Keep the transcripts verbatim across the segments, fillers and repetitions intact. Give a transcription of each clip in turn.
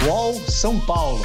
U O L São Paulo.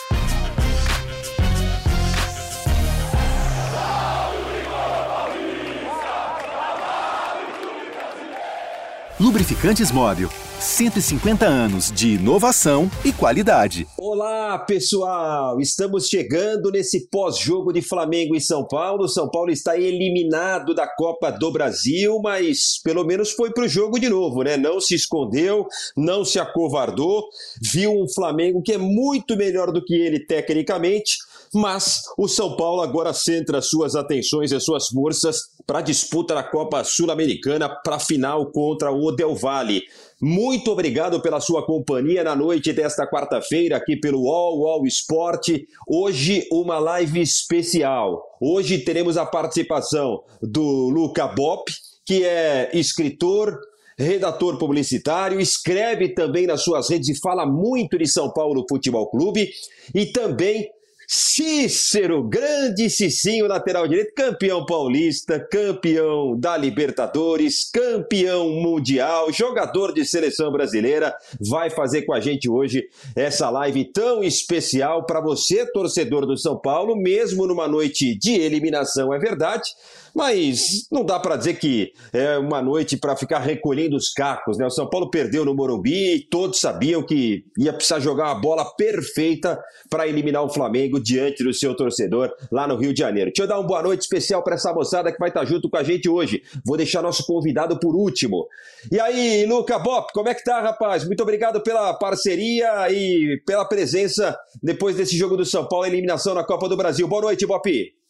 Lubrificantes Móbil, cento e cinquenta anos de inovação e qualidade. Olá, pessoal! Estamos chegando nesse pós-jogo de Flamengo e São Paulo. São Paulo está eliminado da Copa do Brasil, mas pelo menos foi pro jogo de novo, né? Não se escondeu, não se acovardou, viu um Flamengo que é muito melhor do que ele tecnicamente, mas o São Paulo agora centra suas atenções e suas forças para a disputa da Copa Sul-Americana, para a final contra o Del Valle. Muito obrigado pela sua companhia na noite desta quarta-feira aqui pelo U O L, U O L Esporte. Hoje uma live especial. Hoje teremos a participação do Luca Bop, que é escritor, redator publicitário, escreve também nas suas redes e fala muito de São Paulo Futebol Clube, e também Cícero, grande Cicinho, lateral direito, campeão paulista, campeão da Libertadores, campeão mundial, jogador de seleção brasileira, vai fazer com a gente hoje essa live tão especial para você, torcedor do São Paulo, mesmo numa noite de eliminação, é verdade, mas não dá para dizer que é uma noite para ficar recolhendo os cacos, né? O São Paulo perdeu no Morumbi e todos sabiam que ia precisar jogar uma bola perfeita para eliminar o Flamengo diante do seu torcedor lá no Rio de Janeiro. Deixa eu dar uma boa noite especial para essa moçada que vai estar junto com a gente hoje. Vou deixar nosso convidado por último. E aí, Luca Bop, como é que tá, rapaz? Muito obrigado pela parceria e pela presença depois desse jogo do São Paulo, eliminação na Copa do Brasil. Boa noite, Bop.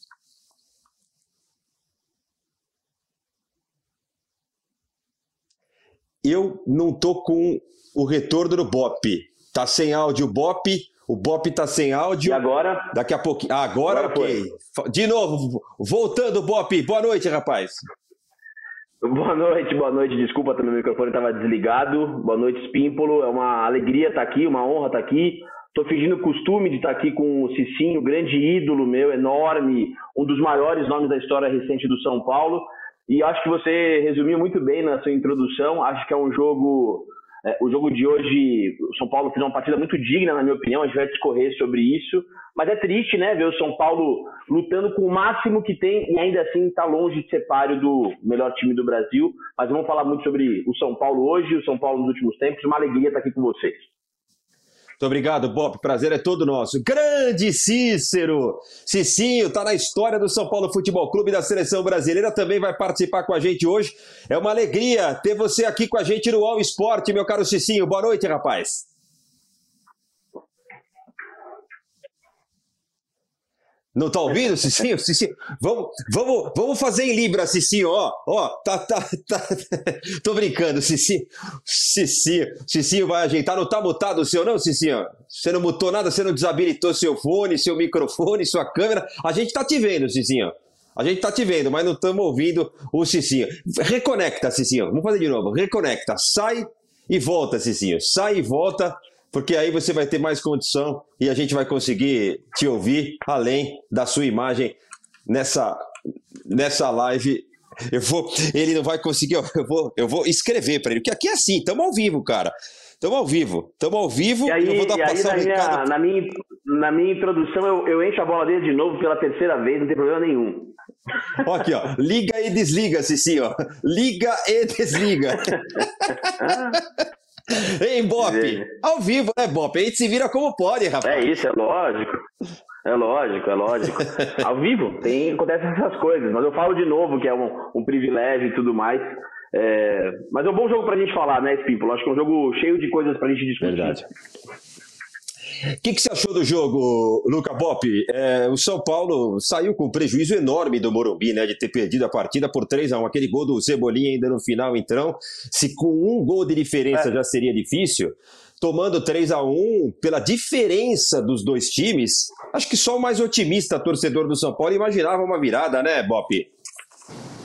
Eu não tô com o retorno do Bop. Tá sem áudio o Bop. O Bop tá sem áudio. E agora? Daqui a pouquinho. Ah, agora, agora ok. Foi. De novo, voltando, Bop. Boa noite, rapaz. Boa noite, boa noite. Desculpa, também o microfone estava desligado. Boa noite, Spímpolo. É uma alegria estar aqui, uma honra estar aqui. Estou fingindo costume de estar aqui com o Cicinho, grande ídolo meu, enorme, um dos maiores nomes da história recente do São Paulo. E acho que você resumiu muito bem na sua introdução. Acho que é um jogo... É, o jogo de hoje, o São Paulo fez uma partida muito digna, na minha opinião. A gente vai discorrer sobre isso. Mas é triste, né, ver o São Paulo lutando com o máximo que tem e ainda assim está longe de ser páreo do melhor time do Brasil. Mas vamos falar muito sobre o São Paulo hoje, o São Paulo nos últimos tempos. Uma alegria estar aqui com vocês. Muito obrigado, Bop. Prazer é todo nosso. Grande Cícero! Cicinho tá na história do São Paulo Futebol Clube da Seleção Brasileira, também vai participar com a gente hoje. É uma alegria ter você aqui com a gente no U O L Esporte, meu caro Cicinho. Boa noite, rapaz. Não tá ouvindo, Cicinho? Cicinho, vamos, vamos, vamos fazer em Libra, Cicinho, ó, ó, tá, tá, tá, tô brincando, Cicinho, Cicinho, Cicinho vai ajeitar, não tá mutado o seu não, Cicinho? Você não mutou nada, você não desabilitou seu fone, seu microfone, sua câmera, a gente tá te vendo, Cicinho, a gente tá te vendo, mas não estamos ouvindo o Cicinho. Reconecta, Cicinho, vamos fazer de novo, reconecta, sai e volta, Cicinho, sai e volta, porque aí você vai ter mais condição e a gente vai conseguir te ouvir além da sua imagem nessa, nessa live. Eu vou, ele não vai conseguir, eu vou, eu vou escrever para ele, porque aqui é assim, estamos ao vivo, cara. Estamos ao vivo, estamos ao vivo. E aí, eu vou dar e aí passar na, um minha, na, minha, na minha introdução eu, eu encho a bola dele de novo pela terceira vez, não tem problema nenhum. Ó, aqui, ó, liga e desliga, Cicinho, ó. Liga e desliga. Ei, Bop, ao vivo, né, Bop? A gente se vira como pode, rapaz. É isso, é lógico. É lógico, é lógico. Ao vivo, tem, acontecem essas coisas, mas eu falo de novo que é um, um privilégio e tudo mais. É, mas é um bom jogo pra gente falar, né, Spímpolo? Acho que é um jogo cheio de coisas pra gente discutir. Verdade. O que, que você achou do jogo, Luca Bop? É, o São Paulo saiu com um prejuízo enorme do Morumbi, né, de ter perdido a partida por três a um. Aquele gol do Cebolinha ainda no final, então, se com um gol de diferença é. já seria difícil, tomando três a um, pela diferença dos dois times, acho que só o mais otimista torcedor do São Paulo imaginava uma virada, né, Bop?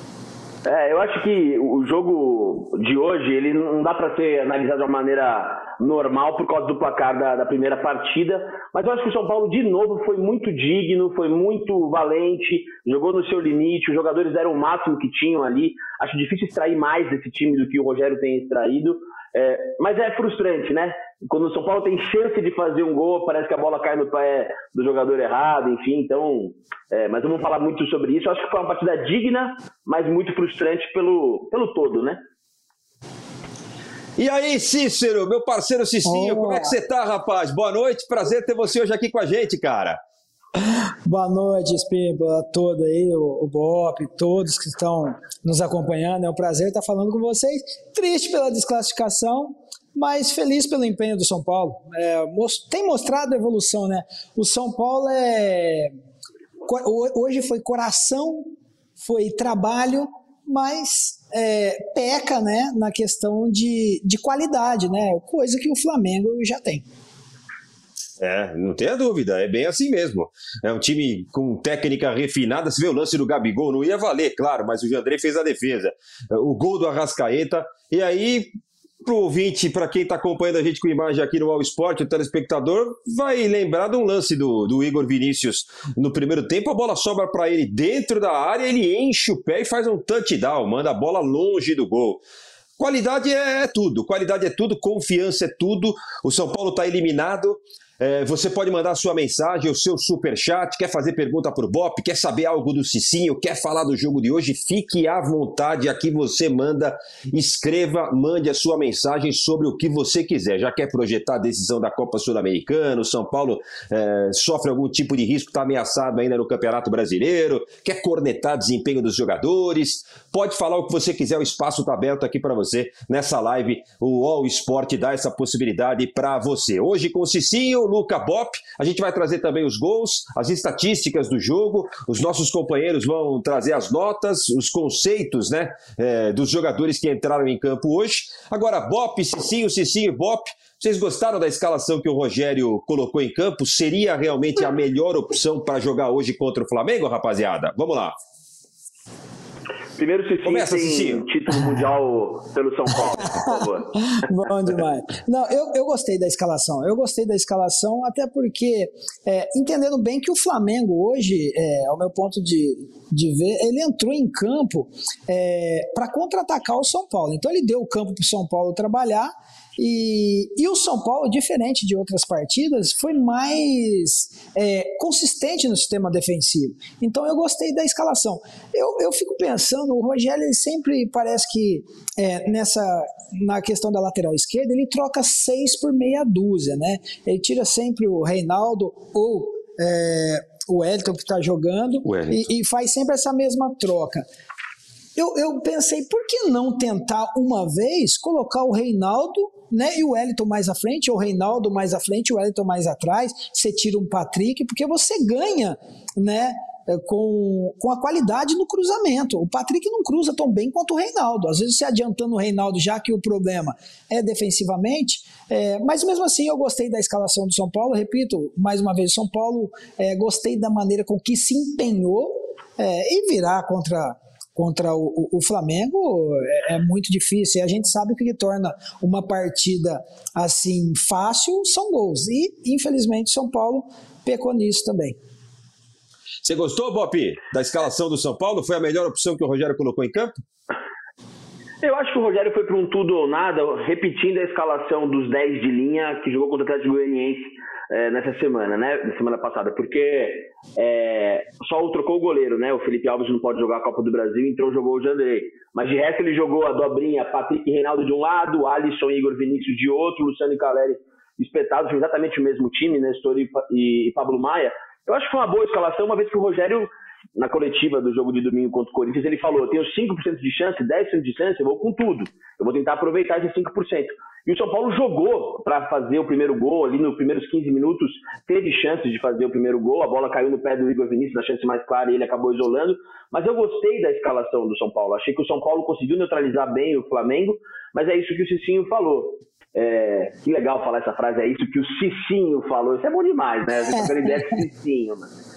É, eu acho que o jogo de hoje, ele não dá para ser analisado de uma maneira normal por causa do placar da, da primeira partida, mas eu acho que o São Paulo de novo foi muito digno, foi muito valente, jogou no seu limite, os jogadores deram o máximo que tinham ali. Acho difícil extrair mais desse time do que o Rogério tem extraído, é, mas é frustrante, né? Quando o São Paulo tem chance de fazer um gol, parece que a bola cai no pé do jogador errado, enfim, então... É, mas vamos falar muito sobre isso. Eu acho que foi uma partida digna, mas muito frustrante pelo, pelo todo, né? E aí, Cícero, meu parceiro Cicinho, oh. Como é que você tá, rapaz? Boa noite, prazer ter você hoje aqui com a gente, cara. Boa noite, Espímbola, todo aí, o, o Bop, todos que estão nos acompanhando. É um prazer estar falando com vocês. Triste pela desclassificação, mas feliz pelo empenho do São Paulo. É, tem mostrado a evolução, né? O São Paulo é... Hoje foi coração, foi trabalho, mas é, peca, né, na questão de, de qualidade, né? Coisa que o Flamengo já tem. É, não tenha dúvida, é bem assim mesmo. É um time com técnica refinada. Você vê o lance do Gabigol, não ia valer, claro, mas o Jandrei fez a defesa. O gol do Arrascaeta, e aí... Para o ouvinte, para quem está acompanhando a gente com imagem aqui no All Sport, o telespectador vai lembrar de um lance do, do Igor Vinícius no primeiro tempo. A bola sobra para ele dentro da área, ele enche o pé e faz um touchdown, manda a bola longe do gol. Qualidade é tudo, qualidade é tudo, confiança é tudo. O São Paulo está eliminado. É, você pode mandar a sua mensagem, o seu superchat, quer fazer pergunta para o Bop, quer saber algo do Cicinho, quer falar do jogo de hoje, fique à vontade, aqui você manda, escreva, mande a sua mensagem sobre o que você quiser. Já quer projetar a decisão da Copa Sul-Americana, o São Paulo é, sofre algum tipo de risco, está ameaçado ainda no Campeonato Brasileiro, quer cornetar desempenho dos jogadores, pode falar o que você quiser, o espaço está aberto aqui para você nessa live, o All Sport dá essa possibilidade para você. Hoje com o Cicinho, Luca Bop, a gente vai trazer também os gols, as estatísticas do jogo, os nossos companheiros vão trazer as notas, os conceitos, né, é, dos jogadores que entraram em campo hoje. Agora, Bop, Cicinho, Cicinho e Bop, vocês gostaram da escalação que o Rogério colocou em campo? Seria realmente a melhor opção para jogar hoje contra o Flamengo, rapaziada? Vamos lá. Primeiro, Cicinho Começa, tem Cicinho. Título mundial pelo São Paulo, por favor. Bom demais. Não, eu, eu gostei da escalação. Eu gostei da escalação até porque, é, entendendo bem que o Flamengo hoje, é, ao meu ponto de, de ver, ele entrou em campo é, para contra-atacar o São Paulo. Então ele deu o campo para o São Paulo trabalhar. E, e o São Paulo, diferente de outras partidas, foi mais é, consistente no sistema defensivo. Então eu gostei da escalação. Eu, eu fico pensando, o Rogério ele sempre parece que é, nessa, na questão da lateral esquerda, ele troca seis por meia dúzia, né? Ele tira sempre o Reinaldo ou é, o Wellington que está jogando e, e faz sempre essa mesma troca. Eu, eu pensei, por que não tentar uma vez colocar o Reinaldo, né, e o Wellington mais à frente, ou o Reinaldo mais à frente, o Wellington mais atrás, você tira um Patrick, porque você ganha, né, com, com a qualidade no cruzamento. O Patrick não cruza tão bem quanto o Reinaldo. Às vezes você adiantando o Reinaldo, já que o problema é defensivamente, é, mas mesmo assim eu gostei da escalação do São Paulo, repito, mais uma vez, o São Paulo, é, gostei da maneira com que se empenhou, é, e virar contra... contra o, o, o Flamengo é, é muito difícil, e a gente sabe que o que torna uma partida assim fácil são gols, e infelizmente São Paulo pecou nisso também. Você gostou, Bop, da escalação do São Paulo? Foi a melhor opção que o Rogério colocou em campo? Eu acho que o Rogério foi para um tudo ou nada, repetindo a escalação dos dez de linha que jogou contra o Atlético Goianiense é, nessa semana, né? Na semana passada, porque é, só trocou o goleiro, né? O Felipe Alves não pode jogar a Copa do Brasil, então jogou o Jandrei. Mas de resto ele jogou a dobrinha Patrick e Reinaldo de um lado, Alisson e Igor Vinícius de outro, Luciano e Caleri espetados, exatamente o mesmo time, Nestor e, e, e Pablo Maia. Eu acho que foi uma boa escalação, uma vez que o Rogério, na coletiva do jogo de domingo contra o Corinthians, ele falou, eu tenho cinco por cento de chance, dez por cento de chance, eu vou com tudo. Eu vou tentar aproveitar esses cinco por cento. E o São Paulo jogou para fazer o primeiro gol, ali nos primeiros quinze minutos, teve chances de fazer o primeiro gol, a bola caiu no pé do Igor Vinícius, na chance mais clara, e ele acabou isolando. Mas eu gostei da escalação do São Paulo. Achei que o São Paulo conseguiu neutralizar bem o Flamengo, mas é isso que o Cicinho falou. É, que legal falar essa frase, é isso que o Cicinho falou. Isso é bom demais, né? Você tá ideia de Cicinho, mano.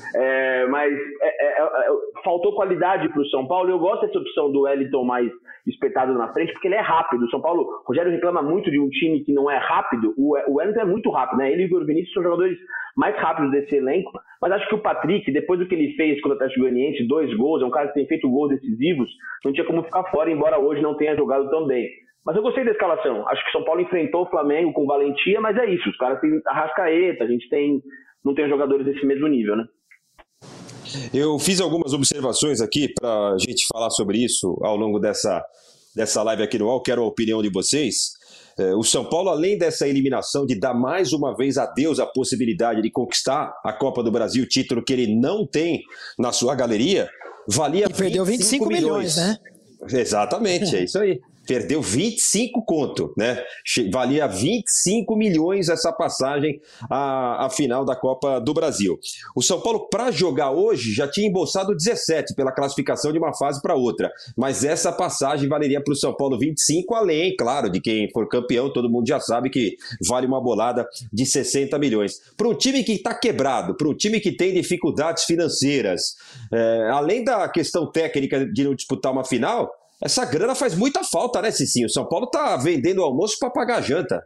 É, mas é, é, é, faltou qualidade para o São Paulo. Eu gosto dessa opção do Wellington mais espetado na frente, porque ele é rápido. O São Paulo, o Rogério reclama muito de um time que não é rápido. O, o Wellington é muito rápido, né? Ele e o Igor Vinícius são jogadores mais rápidos desse elenco. Mas acho que o Patrick, depois do que ele fez contra o Atlético Goianiense, dois gols, é um cara que tem feito gols decisivos, não tinha como ficar fora, embora hoje não tenha jogado tão bem. Mas eu gostei da escalação. Acho que o São Paulo enfrentou o Flamengo com valentia, mas é isso. Os caras têm Arrascaeta, a gente tem, não tem jogadores desse mesmo nível, né? Eu fiz algumas observações aqui para a gente falar sobre isso ao longo dessa, dessa live aqui no U O L. Quero a opinião de vocês. É, o São Paulo, além dessa eliminação, de dar mais uma vez a Deus a possibilidade de conquistar a Copa do Brasil, título que ele não tem na sua galeria, valia e perdeu vinte e cinco milhões, né? Exatamente, é isso aí. Perdeu vinte e cinco conto, né? Valia vinte e cinco milhões essa passagem à, à final da Copa do Brasil. O São Paulo, para jogar hoje, já tinha embolsado dezessete pela classificação de uma fase para outra. Mas essa passagem valeria para o São Paulo vinte e cinco, além, claro, de quem for campeão, todo mundo já sabe que vale uma bolada de sessenta milhões. Para um time que está quebrado, para um time que tem dificuldades financeiras, é, além da questão técnica de não disputar uma final, essa grana faz muita falta, né, Cicinho? O São Paulo tá vendendo almoço para pagar a janta.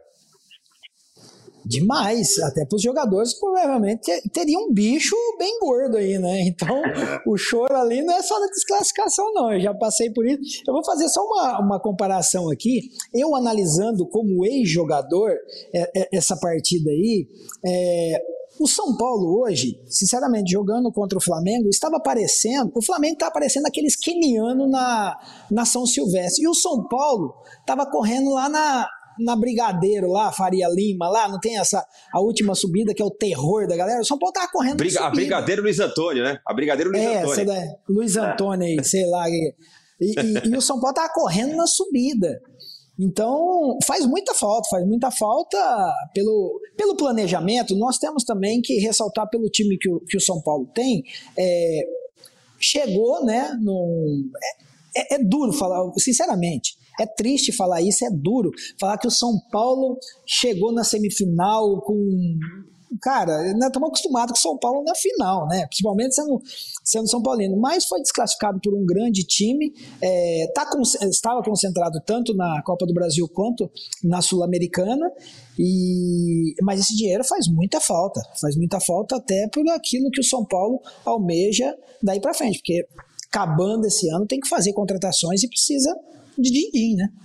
Demais, até para os jogadores provavelmente teria um bicho bem gordo aí, né? Então o choro ali não é só na desclassificação, não. Eu já passei por isso. Eu vou fazer só uma, uma comparação aqui. Eu analisando como ex-jogador é, é, essa partida aí, é, o São Paulo hoje, sinceramente, jogando contra o Flamengo, estava aparecendo, o Flamengo estava aparecendo aqueles quenianos na, na São Silvestre, e o São Paulo estava correndo lá na, na Brigadeiro, lá, Faria Lima, lá, não tem essa, a última subida que é o terror da galera, o São Paulo estava correndo Briga, na A Brigadeiro Luiz Antônio, né? A Brigadeiro Luiz é, Antônio. É, Luiz Antônio aí, sei lá, e, e, e o São Paulo estava correndo na subida. Então, faz muita falta, faz muita falta pelo, pelo planejamento. Nós temos também que ressaltar pelo time que o, que o São Paulo tem. É, chegou, né, num, é, é, é duro falar, sinceramente, é triste falar isso, é duro falar que o São Paulo chegou na semifinal com... Cara, nós estamos acostumados com o São Paulo na final, né? Principalmente sendo, sendo São Paulino, mas foi desclassificado por um grande time, é, tá con- estava concentrado tanto na Copa do Brasil quanto na Sul-Americana, e, mas esse dinheiro faz muita falta, faz muita falta até por aquilo que o São Paulo almeja daí para frente, porque acabando esse ano tem que fazer contratações e precisa de din-din, né?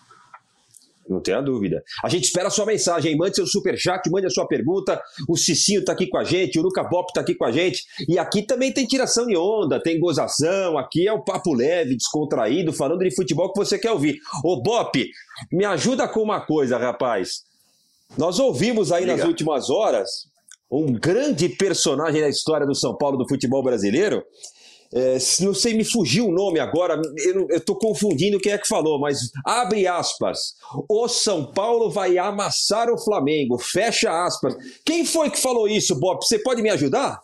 Não tenha dúvida. A gente espera a sua mensagem. Mande seu superchat, mande a sua pergunta. O Cicinho está aqui com a gente, o Luca Bop está aqui com a gente. E aqui também tem tiração de onda, tem gozação. Aqui é um papo leve, descontraído, falando de futebol que você quer ouvir. Ô Bop, me ajuda com uma coisa, rapaz. Nós ouvimos aí Liga. nas últimas horas um grande personagem da história do São Paulo, do futebol brasileiro. É, não sei, me fugiu o nome agora, eu estou confundindo quem é que falou, mas abre aspas, o São Paulo vai amassar o Flamengo, fecha aspas. Quem foi que falou isso, Bob? Você pode me ajudar?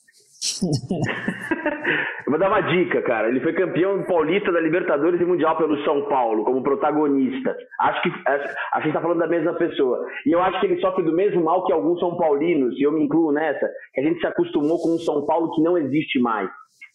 Eu vou dar uma dica, cara. Ele foi campeão paulista da Libertadores e Mundial pelo São Paulo, como protagonista. Acho que a gente está falando da mesma pessoa. E eu acho que ele sofre do mesmo mal que alguns São Paulinos, e eu me incluo nessa, que a gente se acostumou com um São Paulo que não existe mais.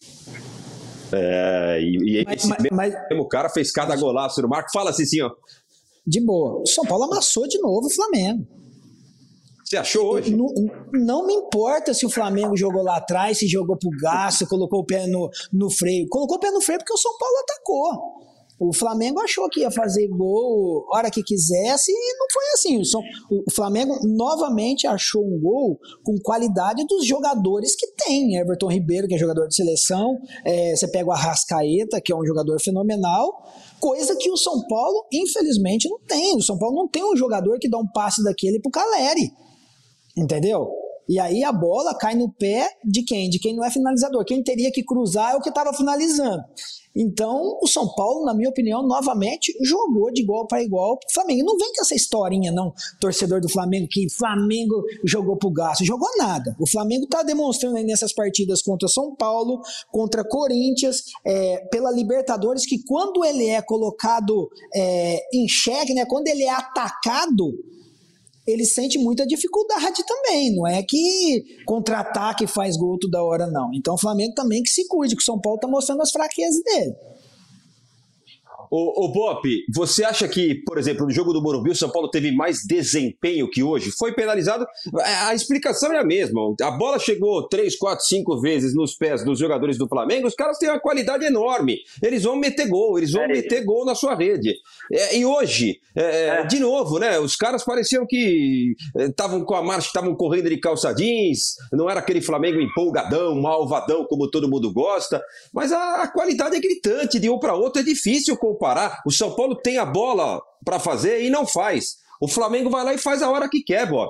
É, e, e esse mas, mesmo mas, cara fez cada golaço no Marco. Fala assim, senhor. De boa. O São Paulo amassou de novo o Flamengo. Você achou hoje? Não, não me importa se o Flamengo jogou lá atrás, se jogou pro gasto, colocou o pé no, no freio. Colocou o pé no freio porque o São Paulo atacou. O Flamengo achou que ia fazer gol a hora que quisesse e não foi assim. O, São, o Flamengo novamente achou um gol com qualidade dos jogadores que tem. Everton Ribeiro, que é jogador de seleção, é, você pega o Arrascaeta, que é um jogador fenomenal, coisa que o São Paulo, infelizmente, não tem. O São Paulo não tem um jogador que dá um passe daquele pro Caleri, entendeu? E aí a bola cai no pé de quem? De quem não é finalizador. Quem teria que cruzar é o que estava finalizando. Então, o São Paulo, na minha opinião, novamente jogou de igual para igual pro Flamengo. Não vem com essa historinha, não, torcedor do Flamengo, que Flamengo jogou pro gasto. Jogou nada. O Flamengo está demonstrando aí nessas partidas contra São Paulo, contra Corinthians, é, pela Libertadores, que quando ele é colocado é, em xeque, né, quando ele é atacado, ele sente muita dificuldade também, não é que contra-ataque faz gol toda hora, não. Então o Flamengo também que se cuide, que o São Paulo está mostrando as fraquezas dele. Ô, ô Bop, você acha que, por exemplo, no jogo do Morumbi, o São Paulo teve mais desempenho que hoje? Foi penalizado? A explicação é a mesma. A bola chegou três, quatro, cinco vezes nos pés dos jogadores do Flamengo, os caras têm uma qualidade enorme. Eles vão meter gol, eles vão é meter gol na sua rede. É, e hoje, é, é. de novo, né? Os caras pareciam que estavam com a marcha, estavam correndo de calça jeans, não era aquele Flamengo empolgadão, malvadão, como todo mundo gosta, mas a, a qualidade é gritante, de um para outro é difícil comparar. O São Paulo tem a bola para fazer e não faz. O Flamengo vai lá e faz a hora que quer, Bop.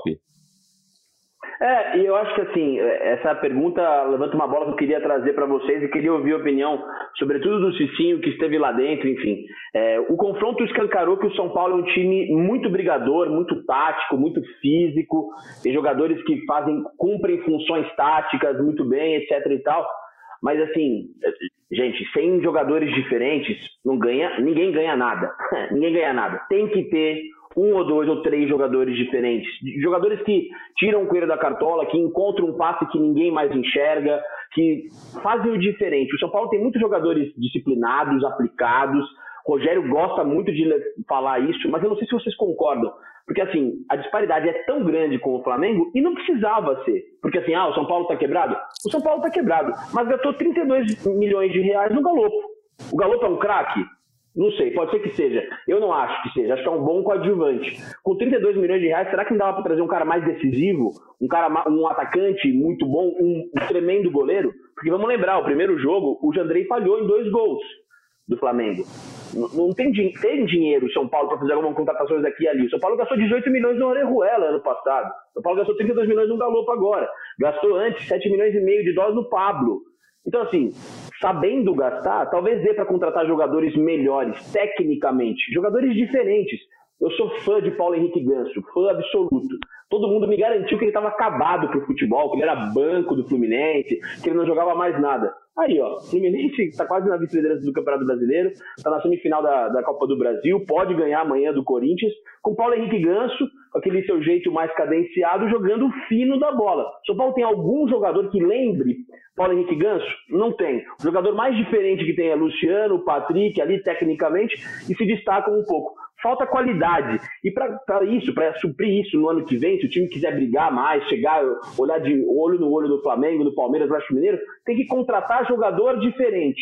É, e eu acho que assim, essa pergunta levanta uma bola que eu queria trazer para vocês e queria ouvir a opinião, sobretudo do Cicinho, que esteve lá dentro, enfim. É, o confronto escancarou que o São Paulo é um time muito brigador, muito tático, muito físico, tem jogadores que fazem, cumprem funções táticas muito bem, etc e tal. Mas assim, gente, sem jogadores diferentes, não ganha, ninguém ganha nada. Ninguém ganha nada. Tem que ter um ou dois ou três jogadores diferentes. Jogadores que tiram o coelho da cartola, que encontram um passe que ninguém mais enxerga, que fazem o diferente. O São Paulo tem muitos jogadores disciplinados, aplicados. O Rogério gosta muito de falar isso, mas eu não sei se vocês concordam. Porque, assim, a disparidade é tão grande com o Flamengo e não precisava ser. Porque, assim, ah, o São Paulo tá quebrado? O São Paulo tá quebrado, mas gastou trinta e dois milhões de reais no Galopo. O Galopo é um craque? Não sei, pode ser que seja. Eu não acho que seja, acho que é um bom coadjuvante. Com trinta e dois milhões de reais, será que não dava para trazer um cara mais decisivo? Um, cara, um atacante muito bom, um tremendo goleiro? Porque vamos lembrar, o primeiro jogo, o Jandrei falhou em dois gols do Flamengo. Não tem, tem dinheiro o São Paulo para fazer algumas contratações aqui e ali. O São Paulo gastou dezoito milhões no Orejuela ano passado. O São Paulo gastou trinta e dois milhões no Galopo agora. Gastou antes sete milhões e meio de dólares no Pablo. Então, assim, sabendo gastar, talvez dê para contratar jogadores melhores, tecnicamente. Jogadores diferentes. Eu sou fã de Paulo Henrique Ganso, fã absoluto. Todo mundo me garantiu que ele estava acabado pro futebol, que ele era banco do Fluminense, que ele não jogava mais nada. Aí, ó, o Fluminense está quase na vice-liderança do Campeonato Brasileiro, está na semifinal da, da Copa do Brasil, pode ganhar amanhã do Corinthians, com Paulo Henrique Ganso, com aquele seu jeito mais cadenciado, jogando fino da bola. O São Paulo tem algum jogador que lembre Paulo Henrique Ganso? Não tem. O jogador mais diferente que tem é Luciano, Patrick, ali tecnicamente, e se destacam um pouco. Falta qualidade. E para isso, para suprir isso no ano que vem, se o time quiser brigar mais, chegar, olhar de olho no olho do Flamengo, do Palmeiras, do Atlético Mineiro, tem que contratar jogador diferente.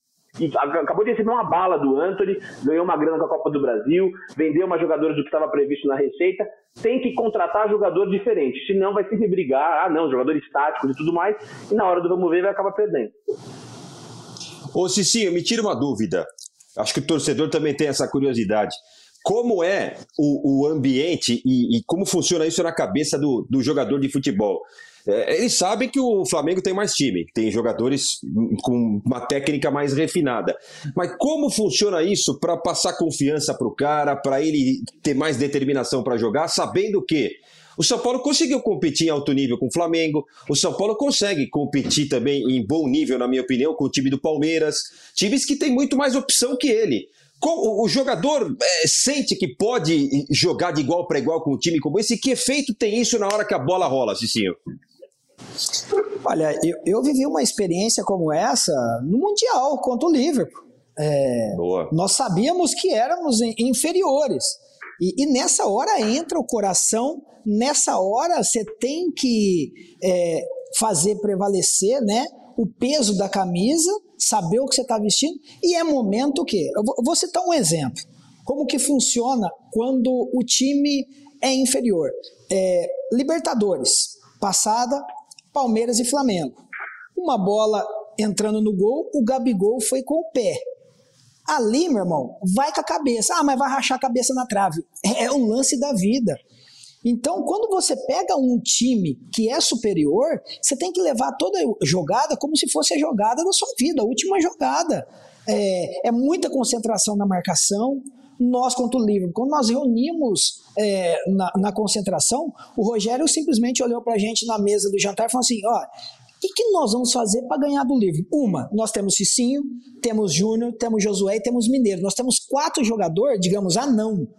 E acabou de receber uma bala do Antony, ganhou uma grana com a Copa do Brasil, vendeu uma jogadora do que estava previsto na receita. Tem que contratar jogador diferente, senão vai sempre brigar, ah não, jogadores táticos e tudo mais, e na hora do vamos ver vai acabar perdendo. Ô Cicinho, me tira uma dúvida. Acho que o torcedor também tem essa curiosidade. Como é o, o ambiente e, e como funciona isso na cabeça do, do jogador de futebol? É, eles sabem que o Flamengo tem mais time, tem jogadores com uma técnica mais refinada. Mas como funciona isso para passar confiança para o cara, para ele ter mais determinação para jogar, sabendo que o São Paulo conseguiu competir em alto nível com o Flamengo, o São Paulo consegue competir também em bom nível, na minha opinião, com o time do Palmeiras, times que têm muito mais opção que ele. O jogador é, sente que pode jogar de igual para igual com um time como esse? Que efeito tem isso na hora que a bola rola, Cicinho? Olha, eu, eu vivi uma experiência como essa no Mundial contra o Liverpool. É, Boa. Nós sabíamos que éramos inferiores. E, e nessa hora entra o coração, nessa hora você tem que é, fazer prevalecer, né, o peso da camisa, saber o que você está vestindo, e é momento que... Eu vou, eu vou citar um exemplo. Como que funciona quando o time é inferior. É, Libertadores, passada, Palmeiras e Flamengo. Uma bola entrando no gol, o Gabigol foi com o pé. Ali, meu irmão, vai com a cabeça. Ah, mas vai rachar a cabeça na trave. É, é o lance da vida. Então, quando você pega um time que é superior, você tem que levar toda a jogada como se fosse a jogada da sua vida, a última jogada. É, é muita concentração na marcação. Nós contra o Liverpool, quando nós reunimos é, na, na concentração, o Rogério simplesmente olhou pra gente na mesa do jantar e falou assim, ó, o que nós vamos fazer para ganhar do Liverpool? Uma, nós temos Cicinho, temos Júnior, temos Josué e temos Mineiro. Nós temos quatro jogadores, digamos, anão.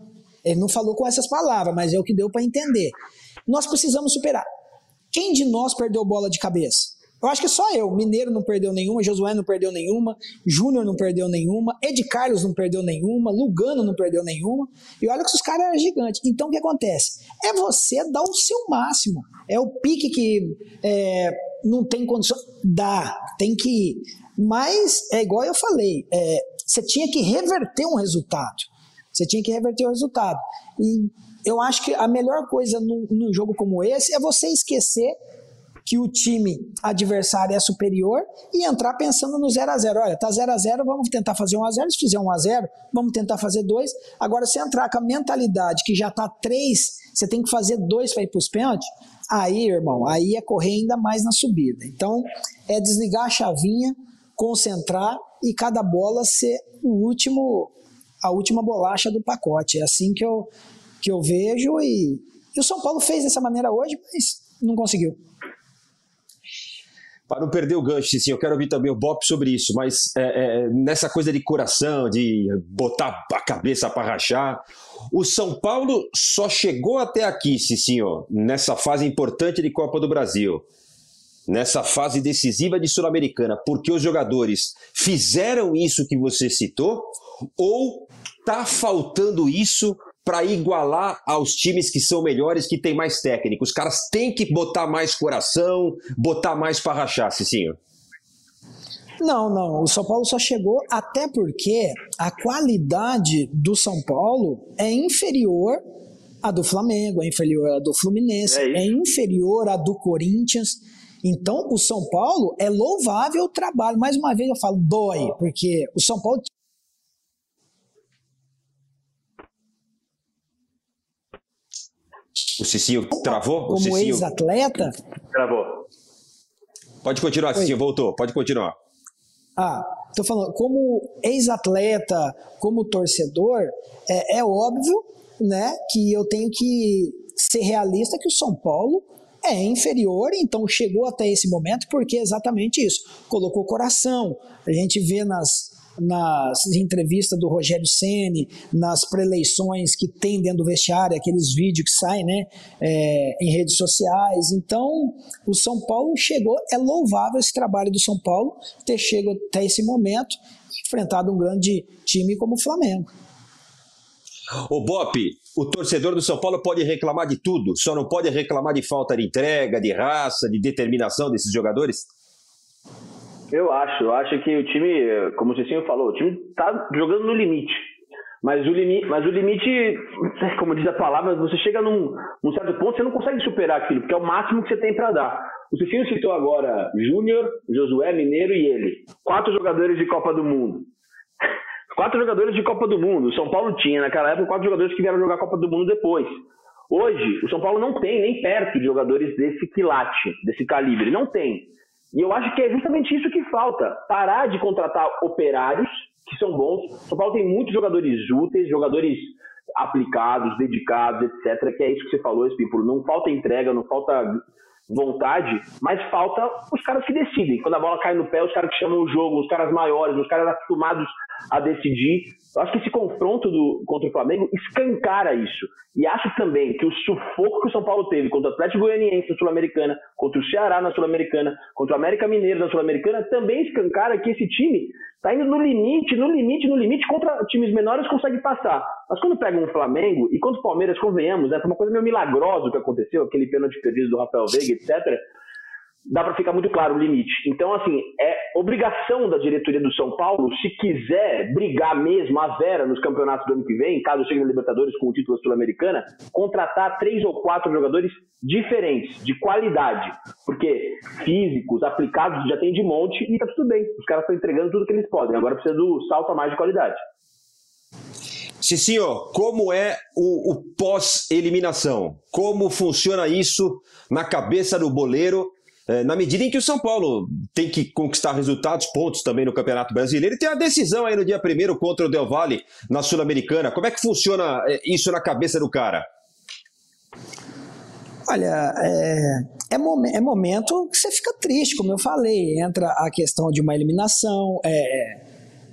Ele não falou com essas palavras, mas é o que deu para entender. Nós precisamos superar. Quem de nós perdeu bola de cabeça? Eu acho que só eu. Mineiro não perdeu nenhuma, Josué não perdeu nenhuma, Júnior não perdeu nenhuma, Ed Carlos não perdeu nenhuma, Lugano não perdeu nenhuma. E olha que os caras eram gigantes. Então o que acontece? É você dar o seu máximo. É o pique que é, não tem condição. Dá, tem que ir. Mas é igual eu falei, é, você tinha que reverter um resultado. Você tinha que reverter o resultado. E eu acho que a melhor coisa num, num jogo como esse é você esquecer que o time adversário é superior e entrar pensando no zero a zero. Olha, tá zero a zero, vamos tentar fazer um a zero. Se fizer um a zero, vamos tentar fazer dois. Agora, se entrar com a mentalidade que já tá três, você tem que fazer dois para ir para os pênaltis, aí, irmão, aí é correr ainda mais na subida. Então, é desligar a chavinha, concentrar e cada bola ser o último, a última bolacha do pacote. É assim que eu, que eu vejo e, e o São Paulo fez dessa maneira hoje, mas não conseguiu. Para não perder o gancho, sim, eu quero ouvir também o Bop sobre isso, mas é, é, nessa coisa de coração, de botar a cabeça para rachar, o São Paulo só chegou até aqui, Cicinho, nessa fase importante de Copa do Brasil, nessa fase decisiva de Sul-Americana, porque os jogadores fizeram isso que você citou, ou tá faltando isso para igualar aos times que são melhores, que tem mais técnico? Os caras têm que botar mais coração, botar mais para rachar, Cicinho. Não, não. O São Paulo só chegou até porque a qualidade do São Paulo é inferior à do Flamengo, é inferior à do Fluminense, é, é inferior à do Corinthians. Então, o São Paulo é louvável o trabalho. Mais uma vez eu falo, dói, porque o São Paulo... O Cicinho travou? Como o Cicinho... ex-atleta... Travou. Pode continuar, Cicinho, voltou. Pode continuar. Ah, tô falando, como ex-atleta, como torcedor, é, é óbvio, né, que eu tenho que ser realista que o São Paulo é inferior, então chegou até esse momento porque é exatamente isso. Colocou coração. A gente vê nas... nas entrevistas do Rogério Ceni, nas preleições que tem dentro do vestiário, aqueles vídeos que saem, né, é, em redes sociais. Então, o São Paulo chegou, é louvável esse trabalho do São Paulo ter chegado até esse momento, enfrentado um grande time como o Flamengo. Ô Bop, o torcedor do São Paulo pode reclamar de tudo, só não pode reclamar de falta de entrega, de raça, de determinação desses jogadores? Eu acho, eu acho que o time, como o Cicinho falou, o time tá jogando no limite. Mas o limite, mas o limite, como diz a palavra, você chega num, num certo ponto, você não consegue superar aquilo, porque é o máximo que você tem para dar. O Cicinho citou agora Júnior, Josué, Mineiro e ele. Quatro jogadores de Copa do Mundo. Quatro jogadores de Copa do Mundo. O São Paulo tinha, naquela época, quatro jogadores que vieram jogar Copa do Mundo depois. Hoje, o São Paulo não tem nem perto de jogadores desse quilate, desse calibre. Não tem. E eu acho que é justamente isso que falta. Parar de contratar operários, que são bons. O São Paulo tem muitos jogadores úteis, jogadores aplicados, dedicados, etcétera. Que é isso que você falou, Espímpolo. Não falta entrega, não falta vontade, mas falta os caras que decidem. Quando a bola cai no pé, os caras que chamam o jogo, os caras maiores, os caras acostumados a decidir. Eu acho que esse confronto do, contra o Flamengo escancara isso. E acho também que o sufoco que o São Paulo teve contra o Atlético Goianiense na Sul-Americana, contra o Ceará na Sul-Americana, contra o América Mineiro na Sul-Americana, também escancara que esse time está indo no limite, no limite, no limite, contra times menores consegue passar. Mas quando pega um Flamengo, e contra o Palmeiras, convenhamos, né, foi uma coisa meio milagrosa o que aconteceu, aquele pênalti perdido do Rafael Veiga, etcétera, dá para ficar muito claro o limite. Então, assim, é obrigação da diretoria do São Paulo, se quiser brigar mesmo a vera nos campeonatos do ano que vem, caso chegue na Libertadores com o título sul-americana, contratar três ou quatro jogadores diferentes, de qualidade. Porque físicos, aplicados, já tem de monte e tá tudo bem. Os caras estão entregando tudo que eles podem. Agora precisa do salto a mais de qualidade. Cicinho, como é o, o pós-eliminação? Como funciona isso na cabeça do boleiro? É, na medida em que o São Paulo tem que conquistar resultados, pontos também no Campeonato Brasileiro, e tem a decisão aí no dia primeiro contra o Del Valle na Sul-Americana. Como é que funciona isso na cabeça do cara? Olha, é, é, mom- é momento que você fica triste, como eu falei. Entra a questão de uma eliminação, é,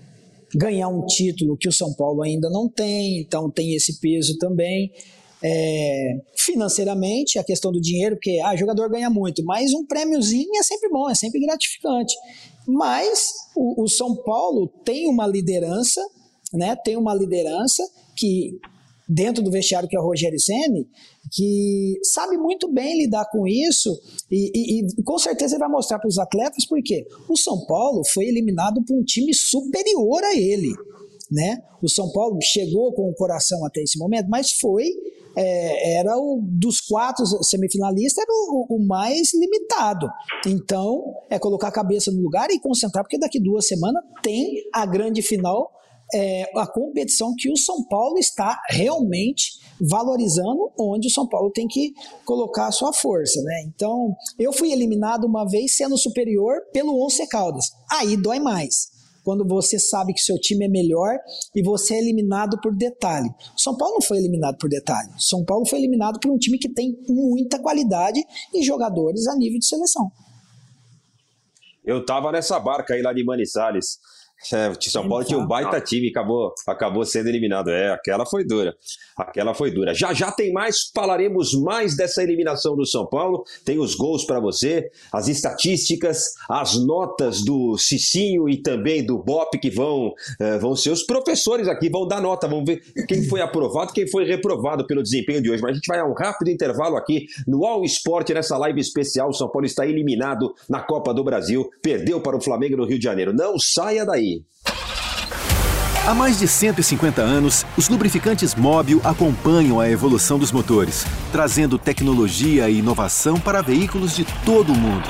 ganhar um título que o São Paulo ainda não tem, então tem esse peso também. É, financeiramente, a questão do dinheiro, porque ah, jogador ganha muito, mas um prêmiozinho é sempre bom, é sempre gratificante. Mas o, o São Paulo tem uma liderança, né, tem uma liderança que, dentro do vestiário, que é o Rogério Ceni, que sabe muito bem lidar com isso e, e, e com certeza ele vai mostrar para os atletas, porque o São Paulo foi eliminado por um time superior a ele, né? O São Paulo chegou com o coração até esse momento, mas foi é, era o dos quatro semifinalistas, era o, o mais limitado. Então é colocar a cabeça no lugar e concentrar, porque daqui duas semanas tem a grande final, é, a competição que o São Paulo está realmente valorizando, onde o São Paulo tem que colocar a sua força, né? Então, eu fui eliminado uma vez sendo superior pelo Once Caldas. Aí dói mais, quando você sabe que seu time é melhor e você é eliminado por detalhe. O São Paulo não foi eliminado por detalhe. O São Paulo foi eliminado por um time que tem muita qualidade e jogadores a nível de seleção. Eu tava nessa barca aí lá de Manizales. É, o São Paulo tinha um baita time e acabou, acabou sendo eliminado. É, aquela foi dura. Aquela foi dura. Já já tem mais, falaremos mais dessa eliminação do São Paulo. Tem os gols para você, as estatísticas, as notas do Cicinho e também do Bop, que vão, é, vão ser os professores aqui, vão dar nota, vão ver quem foi aprovado, quem foi reprovado pelo desempenho de hoje. Mas a gente vai a um rápido intervalo aqui no All Sport, nessa live especial. O São Paulo está eliminado na Copa do Brasil, perdeu para o Flamengo no Rio de Janeiro. Não saia daí. Há mais de cento e cinquenta anos, os lubrificantes Mobil acompanham a evolução dos motores, trazendo tecnologia e inovação para veículos de todo o mundo.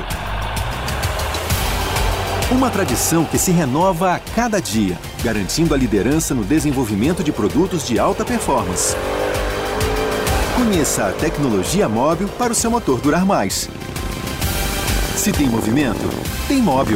Uma tradição que se renova a cada dia, garantindo a liderança no desenvolvimento de produtos de alta performance. Conheça a tecnologia Mobil para o seu motor durar mais. Se tem movimento, tem Mobil.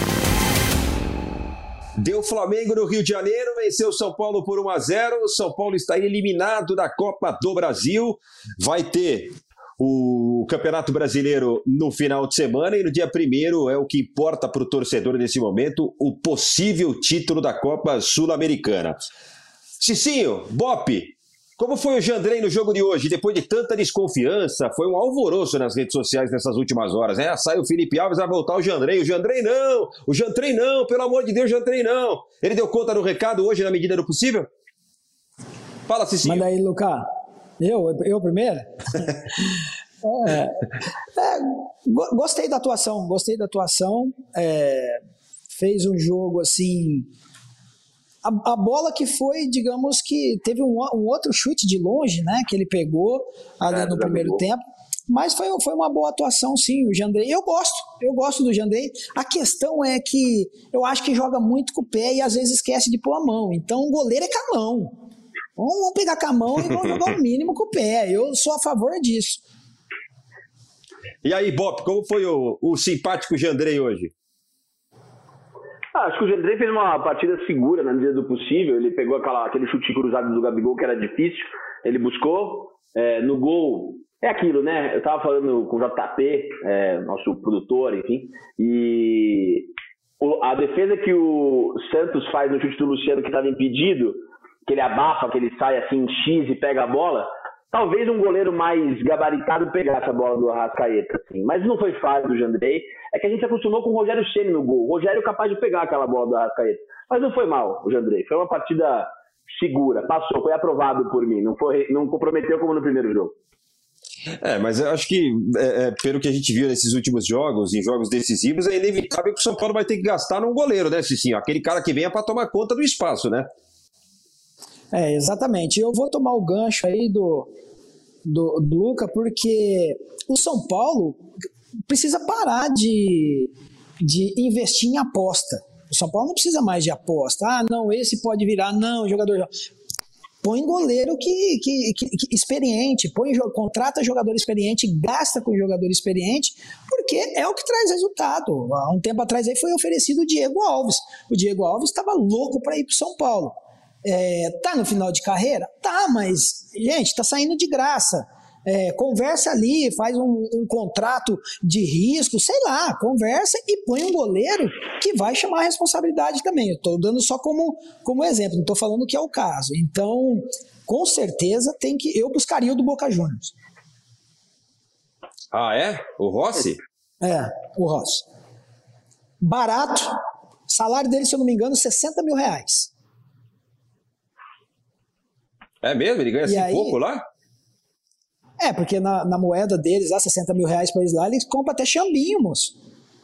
Deu Flamengo no Rio de Janeiro, venceu o São Paulo por um a zero. O São Paulo está eliminado da Copa do Brasil. Vai ter o Campeonato Brasileiro no final de semana e no dia primeiro é o que importa para o torcedor nesse momento, o possível título da Copa Sul-Americana. Cicinho, Bop, como foi o Jandrei no jogo de hoje? Depois de tanta desconfiança, foi um alvoroço nas redes sociais nessas últimas horas. Né? Sai o Felipe Alves, vai voltar o Jandrei. O Jandrei não! O Jandrei não! Pelo amor de Deus, o Jandrei não! Ele deu conta do recado hoje na medida do possível? Fala, Cicinho. Manda aí, Lucas. Eu? Eu primeiro? é, é, gostei da atuação. Gostei da atuação. É, fez um jogo assim... A, a bola que foi, digamos que teve um, um outro chute de longe, né, que ele pegou ali é, no primeiro tempo, mas foi, foi uma boa atuação sim, o Jandrei, eu gosto, eu gosto do Jandrei, a questão é que eu acho que joga muito com o pé e às vezes esquece de pôr a mão, então o goleiro é com a mão, vamos pegar com a mão e vamos jogar o mínimo com o pé, eu sou a favor disso. E aí, Bop, como foi o, o simpático Jandrei hoje? Ah, acho que o Jandrei fez uma partida segura na medida do possível. Ele pegou aquela, aquele chute cruzado do Gabigol que era difícil, ele buscou, é, no gol, é aquilo, né? Eu tava falando com o J P, é, nosso produtor, enfim, e o, a defesa que o Santos faz no chute do Luciano que estava impedido, que ele abafa, que ele sai assim em X e pega a bola, talvez um goleiro mais gabaritado pegasse a bola do Arrascaeta, assim. Mas não foi fácil do Jandrei. É que a gente se acostumou com o Rogério Ceni no gol. O Rogério é capaz de pegar aquela bola do Arrascaeta. Mas não foi mal o Jandrei. Foi uma partida segura. Passou, foi aprovado por mim. Não, foi, não comprometeu como no primeiro jogo. É, mas eu acho que, é, é, pelo que a gente viu nesses últimos jogos, em jogos decisivos, é inevitável que o São Paulo vai ter que gastar num goleiro, né, Cicinho? Aquele cara que venha para tomar conta do espaço, né? É, exatamente. Eu vou tomar o gancho aí do, do, do Luca, porque o São Paulo precisa parar de, de investir em aposta. O São Paulo não precisa mais de aposta. Ah, não, esse pode virar. Não, jogador... Põe goleiro que, que, que, que experiente, põe, contrata jogador experiente, gasta com jogador experiente, porque é o que traz resultado. Há um tempo atrás aí foi oferecido o Diego Alves. O Diego Alves estava louco para ir para o São Paulo. É, tá no final de carreira? Tá, mas, gente, tá saindo de graça. É, conversa ali, faz um, um contrato de risco, sei lá, conversa e põe um goleiro que vai chamar a responsabilidade também. Eu estou dando só como, como exemplo, não estou falando que é o caso. Então, com certeza, tem que eu buscaria o do Boca Juniors. Ah, é? O Rossi? É, o Rossi. Barato, salário dele, se eu não me engano, sessenta mil reais. É mesmo? Ele ganha assim aí, pouco lá? É, porque na, na moeda deles, lá, sessenta mil reais para eles lá, eles compram até chambinho, moço.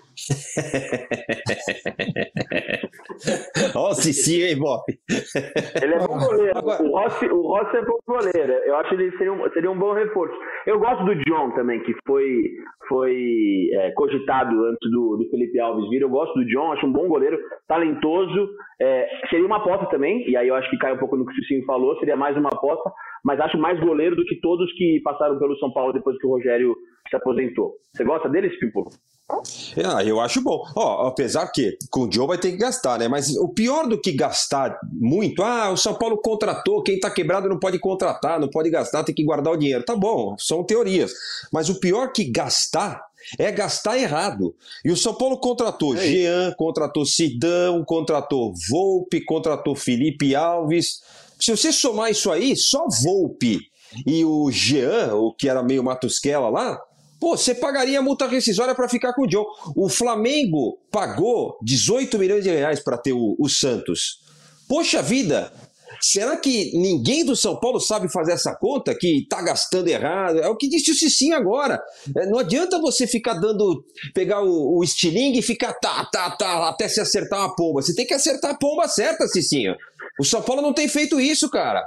Ó, o Cicinho, hein, Bob? Ele é bom goleiro. Agora... O, Rossi, o Rossi é bom goleiro. Eu acho que ele seria um, seria um bom reforço. Eu gosto do John também, que foi, foi é, cogitado antes do, do Felipe Alves vir. Eu gosto do John, acho um bom goleiro, talentoso. É, seria uma aposta também, e aí eu acho que cai um pouco no que o Cicinho falou, seria mais uma aposta, mas acho mais goleiro do que todos que passaram pelo São Paulo depois que o Rogério se aposentou. Você gosta dele, Pimpolo? Ah, eu acho bom. Ó, apesar que com o Joe vai ter que gastar, né? Mas o pior do que gastar muito, ah, o São Paulo contratou, quem tá quebrado não pode contratar, não pode gastar, tem que guardar o dinheiro. Tá bom, são teorias. Mas o pior que gastar é gastar errado. E o São Paulo contratou é Jean, contratou Sidão, contratou Volpe, contratou Felipe Alves. Se você somar isso aí, só Volpe e o Jean, o que era meio Matusquela lá, pô, você pagaria a multa rescisória para ficar com o John. O Flamengo pagou dezoito milhões de reais para ter o, o Santos. Poxa vida, será que ninguém do São Paulo sabe fazer essa conta? Que tá gastando errado? É o que disse o Cicinho agora. Não adianta você ficar dando, pegar o, o estilingue e ficar tá, tá, tá, até se acertar uma pomba. Você tem que acertar a pomba certa, Cicinho. O São Paulo não tem feito isso, cara.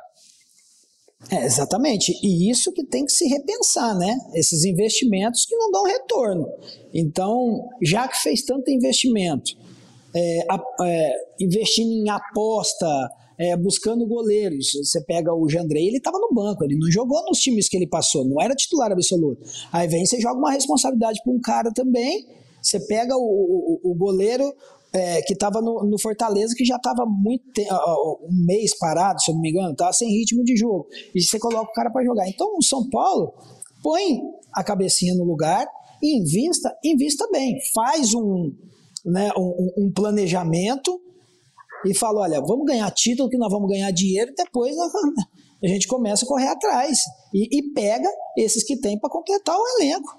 É, exatamente, e isso que tem que se repensar, né? Esses investimentos que não dão retorno. Então, já que fez tanto investimento, é, a, é, investindo em aposta, é, buscando goleiros, você pega o Jandrei, ele estava no banco, ele não jogou nos times que ele passou, não era titular absoluto. Aí vem, você joga uma responsabilidade para um cara também, você pega o, o, o goleiro... É, que estava no, no Fortaleza, que já estava muito te- um mês parado, se eu não me engano, estava sem ritmo de jogo, e você coloca o cara para jogar. Então o São Paulo põe a cabecinha no lugar e invista, invista bem, faz um, né, um, um planejamento e fala, olha, vamos ganhar título, que nós vamos ganhar dinheiro, e depois a gente começa a correr atrás e, e pega esses que tem para completar o elenco.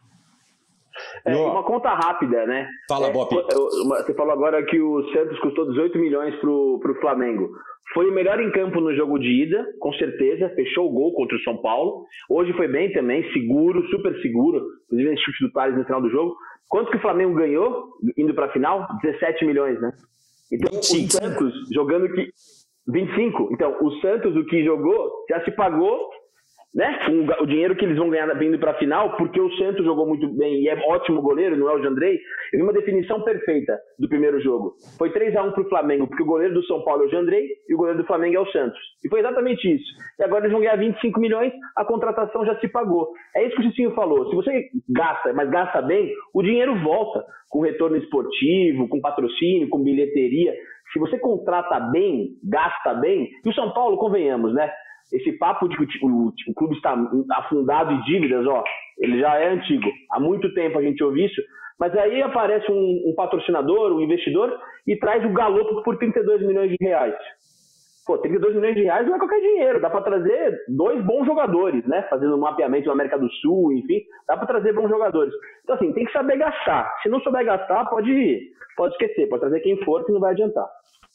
É, uma conta rápida, né? Fala, é, Bob. Você falou agora que o Santos custou dezoito milhões pro, pro Flamengo. Foi o melhor em campo no jogo de ida, com certeza. Fechou o gol contra o São Paulo. Hoje foi bem também, seguro, super seguro. Inclusive, esse chute do Thales no final do jogo. Quanto que o Flamengo ganhou indo pra final? dezessete milhões, né? Então, vinte e cinco. O Santos jogando que... vinte e cinco. Então, o Santos, o que jogou, já se pagou... Né? O, o dinheiro que eles vão ganhar vindo para a final, porque o Santos jogou muito bem e é ótimo goleiro, não é o Jandrei. Eu vi uma definição perfeita do primeiro jogo. Foi três a um para o Flamengo, porque o goleiro do São Paulo é o Jandrei e o goleiro do Flamengo é o Santos. E foi exatamente isso. E agora eles vão ganhar vinte e cinco milhões, a contratação já se pagou. É isso que o Cicinho falou. Se você gasta, mas gasta bem, o dinheiro volta com retorno esportivo, com patrocínio, com bilheteria. Se você contrata bem, gasta bem, e o São Paulo, convenhamos, né? Esse papo de que o, o, o clube está afundado em dívidas, ó, ele já é antigo. Há muito tempo a gente ouve isso, mas aí aparece um, um patrocinador, um investidor, e traz o Galopo por trinta e dois milhões de reais. Pô, trinta e dois milhões de reais não é qualquer dinheiro, dá para trazer dois bons jogadores, né? Fazendo um mapeamento na América do Sul, enfim, dá para trazer bons jogadores. Então, assim, tem que saber gastar. Se não souber gastar, pode, pode esquecer, pode trazer quem for que não vai adiantar.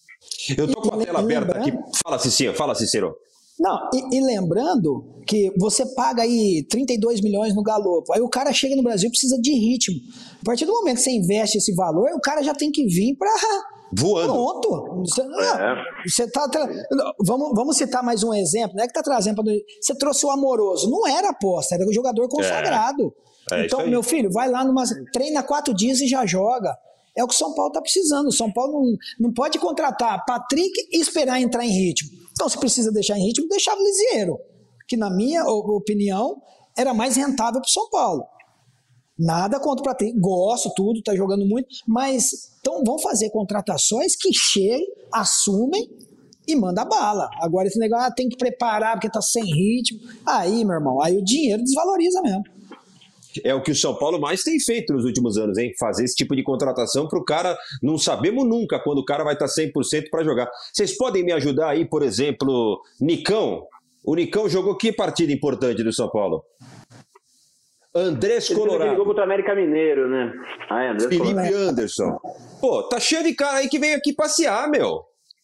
Eu tô com a tela aberta aqui. Fala, Cicero, fala, Cicero. Não, e, e lembrando que você paga aí trinta e dois milhões no Galopo, aí o cara chega no Brasil e precisa de ritmo. A partir do momento que você investe esse valor, o cara já tem que vir para... Voando. Pronto. Você, não, você tá tra... vamos, vamos citar mais um exemplo, né? Que tá trazendo pra... Você trouxe o Amoroso, não era aposta, era um jogador consagrado. É. É então, meu filho, vai lá, numa... treina quatro dias e já joga. É o que o São Paulo está precisando. O São Paulo não, não pode contratar Patrick e esperar entrar em ritmo. Então, se precisa deixar em ritmo, deixava o Lisieiro, que, na minha opinião, era mais rentável para o São Paulo. Nada contra o Patrick. Gosto, tudo, está jogando muito. Mas, então, vão fazer contratações que cheguem, assumem e manda bala. Agora esse negócio ah, tem que preparar porque tá sem ritmo. Aí, meu irmão, aí o dinheiro desvaloriza mesmo. É o que o São Paulo mais tem feito nos últimos anos, hein? Fazer esse tipo de contratação para o cara, não sabemos nunca quando o cara vai estar cem por cento para jogar. Vocês podem me ajudar aí, por exemplo, Nicão? O Nicão jogou que partida importante do São Paulo? Andrés Colorado. Ele jogou contra o América Mineiro, né? Ah, é, Felipe Colorado. Anderson. Pô, tá cheio de cara aí que vem aqui passear, meu.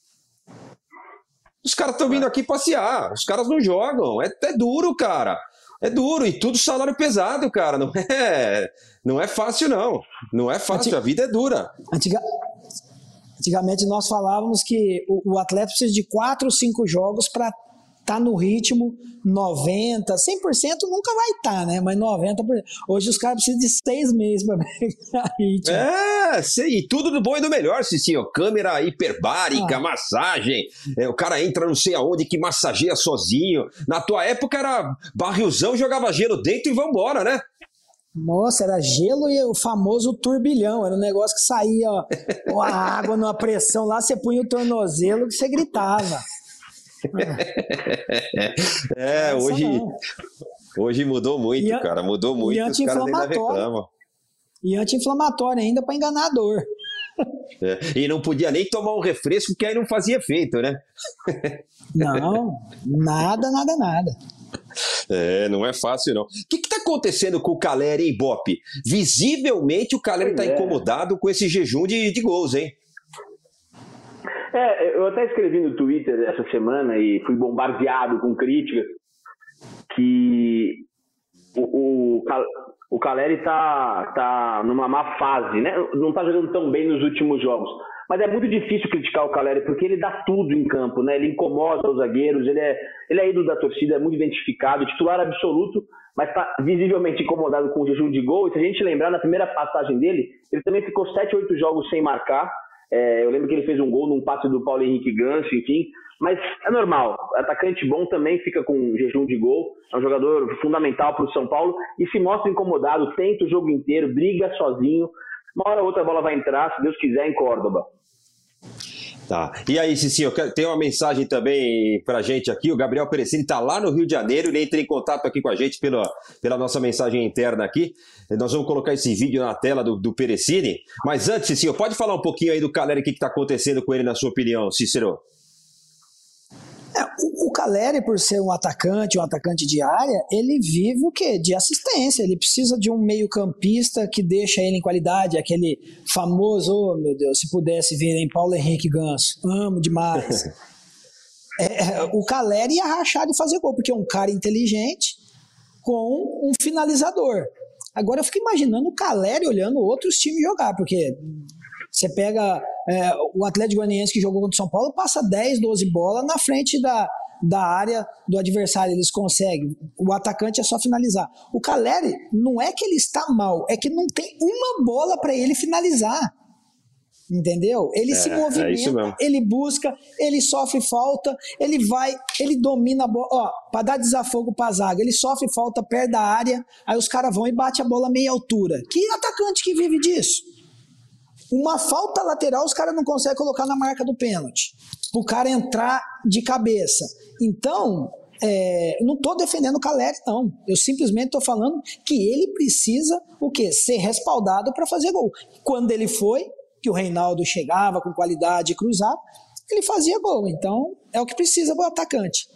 Os caras estão vindo aqui passear. Os caras não jogam. É, é duro, cara. É duro. E tudo salário pesado, cara. Não é, não é fácil, não. Não é fácil. Antig... A vida é dura. Antiga... Antigamente nós falávamos que o, o atleta precisa de quatro ou cinco jogos para tá no ritmo noventa, cem por cento nunca vai estar, tá, né? Mas noventa por cento. Hoje os caras precisam de seis meses para pegar ritmo. É, sei, e tudo do bom e do melhor, Cicinho. Câmera hiperbárica, ah. massagem. É, o cara entra não sei aonde que massageia sozinho. Na tua época era barrilzão, jogava gelo dentro e vambora, né? Nossa, era gelo e o famoso turbilhão. Era um negócio que saía ó, a água numa pressão lá, você punha o tornozelo que você gritava. É, é hoje, hoje mudou muito, e, cara. Mudou muito. E anti-inflamatório. E anti-inflamatório ainda para enganar a dor. É, e não podia nem tomar um refresco, que aí não fazia efeito, né? Não, nada, nada, nada. É, não é fácil, não. O que está acontecendo com o Caleri, hein, Bope? Visivelmente o Caleri está é. incomodado com esse jejum de, de gols, hein? É, eu até escrevi no Twitter essa semana e fui bombardeado com críticas que o, o, o Caleri tá, tá numa má fase, né? Não tá jogando tão bem nos últimos jogos. Mas é muito difícil criticar o Caleri porque ele dá tudo em campo, né? Ele incomoda os zagueiros, ele é, ele é ídolo da torcida, é muito identificado, titular absoluto, mas está visivelmente incomodado com o jejum de gol. E se a gente lembrar, na primeira passagem dele, ele também ficou sete, oito jogos sem marcar. É, eu lembro que ele fez um gol num passe do Paulo Henrique Ganso, enfim, mas é normal, atacante bom também fica com jejum de gol, é um jogador fundamental para o São Paulo e se mostra incomodado, tenta o jogo inteiro, briga sozinho, uma hora ou outra a bola vai entrar, se Deus quiser, em Córdoba. Tá. E aí, Cicinho, tem uma mensagem também pra gente aqui. O Gabriel Perecini tá lá no Rio de Janeiro. Ele entra em contato aqui com a gente pela, pela nossa mensagem interna aqui. Nós vamos colocar esse vídeo na tela do, do Perecini. Mas antes, Cicinho, pode falar um pouquinho aí do Caleri, o que está acontecendo com ele, na sua opinião, Cícero? É, o, o Caleri, por ser um atacante, um atacante de área, ele vive o quê? De assistência. Ele precisa de um meio-campista que deixa ele em qualidade, aquele famoso, oh meu Deus, se pudesse vir em Paulo Henrique Ganso. Amo demais. é, o Caleri ia rachar de fazer gol, porque é um cara inteligente com um finalizador. Agora eu fico imaginando o Caleri olhando outros times jogar, porque você pega é, o Atlético Goianiense que jogou contra o São Paulo, passa dez, doze bolas na frente da, da área do adversário, eles conseguem. O atacante é só finalizar. O Caleri, não é que ele está mal, é que não tem uma bola para ele finalizar. Entendeu? Ele é, se movimenta, é ele busca, ele sofre falta, ele vai, ele domina a bola. Ó, para dar desafogo para a zaga, ele sofre falta perto da área, aí os caras vão e bate a bola a meia altura. Que atacante que vive disso? Uma falta lateral os caras não conseguem colocar na marca do pênalti, para o cara entrar de cabeça. Então, é, não estou defendendo o Caleri, não. Eu simplesmente estou falando que ele precisa o quê? Ser respaldado para fazer gol. Quando ele foi, que o Reinaldo chegava com qualidade e cruzava, ele fazia gol. Então, é o que precisa para o atacante.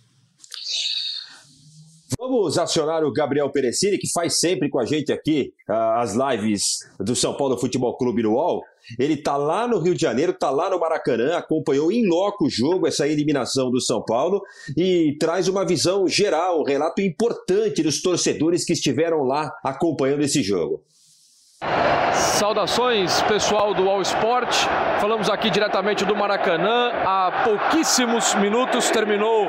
Vamos acionar o Gabriel Perecini, que faz sempre com a gente aqui uh, as lives do São Paulo Futebol Clube no U O L. Ele está lá no Rio de Janeiro, está lá no Maracanã, acompanhou em loco o jogo, essa eliminação do São Paulo, e traz uma visão geral, um relato importante dos torcedores que estiveram lá acompanhando esse jogo. Saudações, pessoal do All Sport. Falamos aqui diretamente do Maracanã. Há pouquíssimos minutos terminou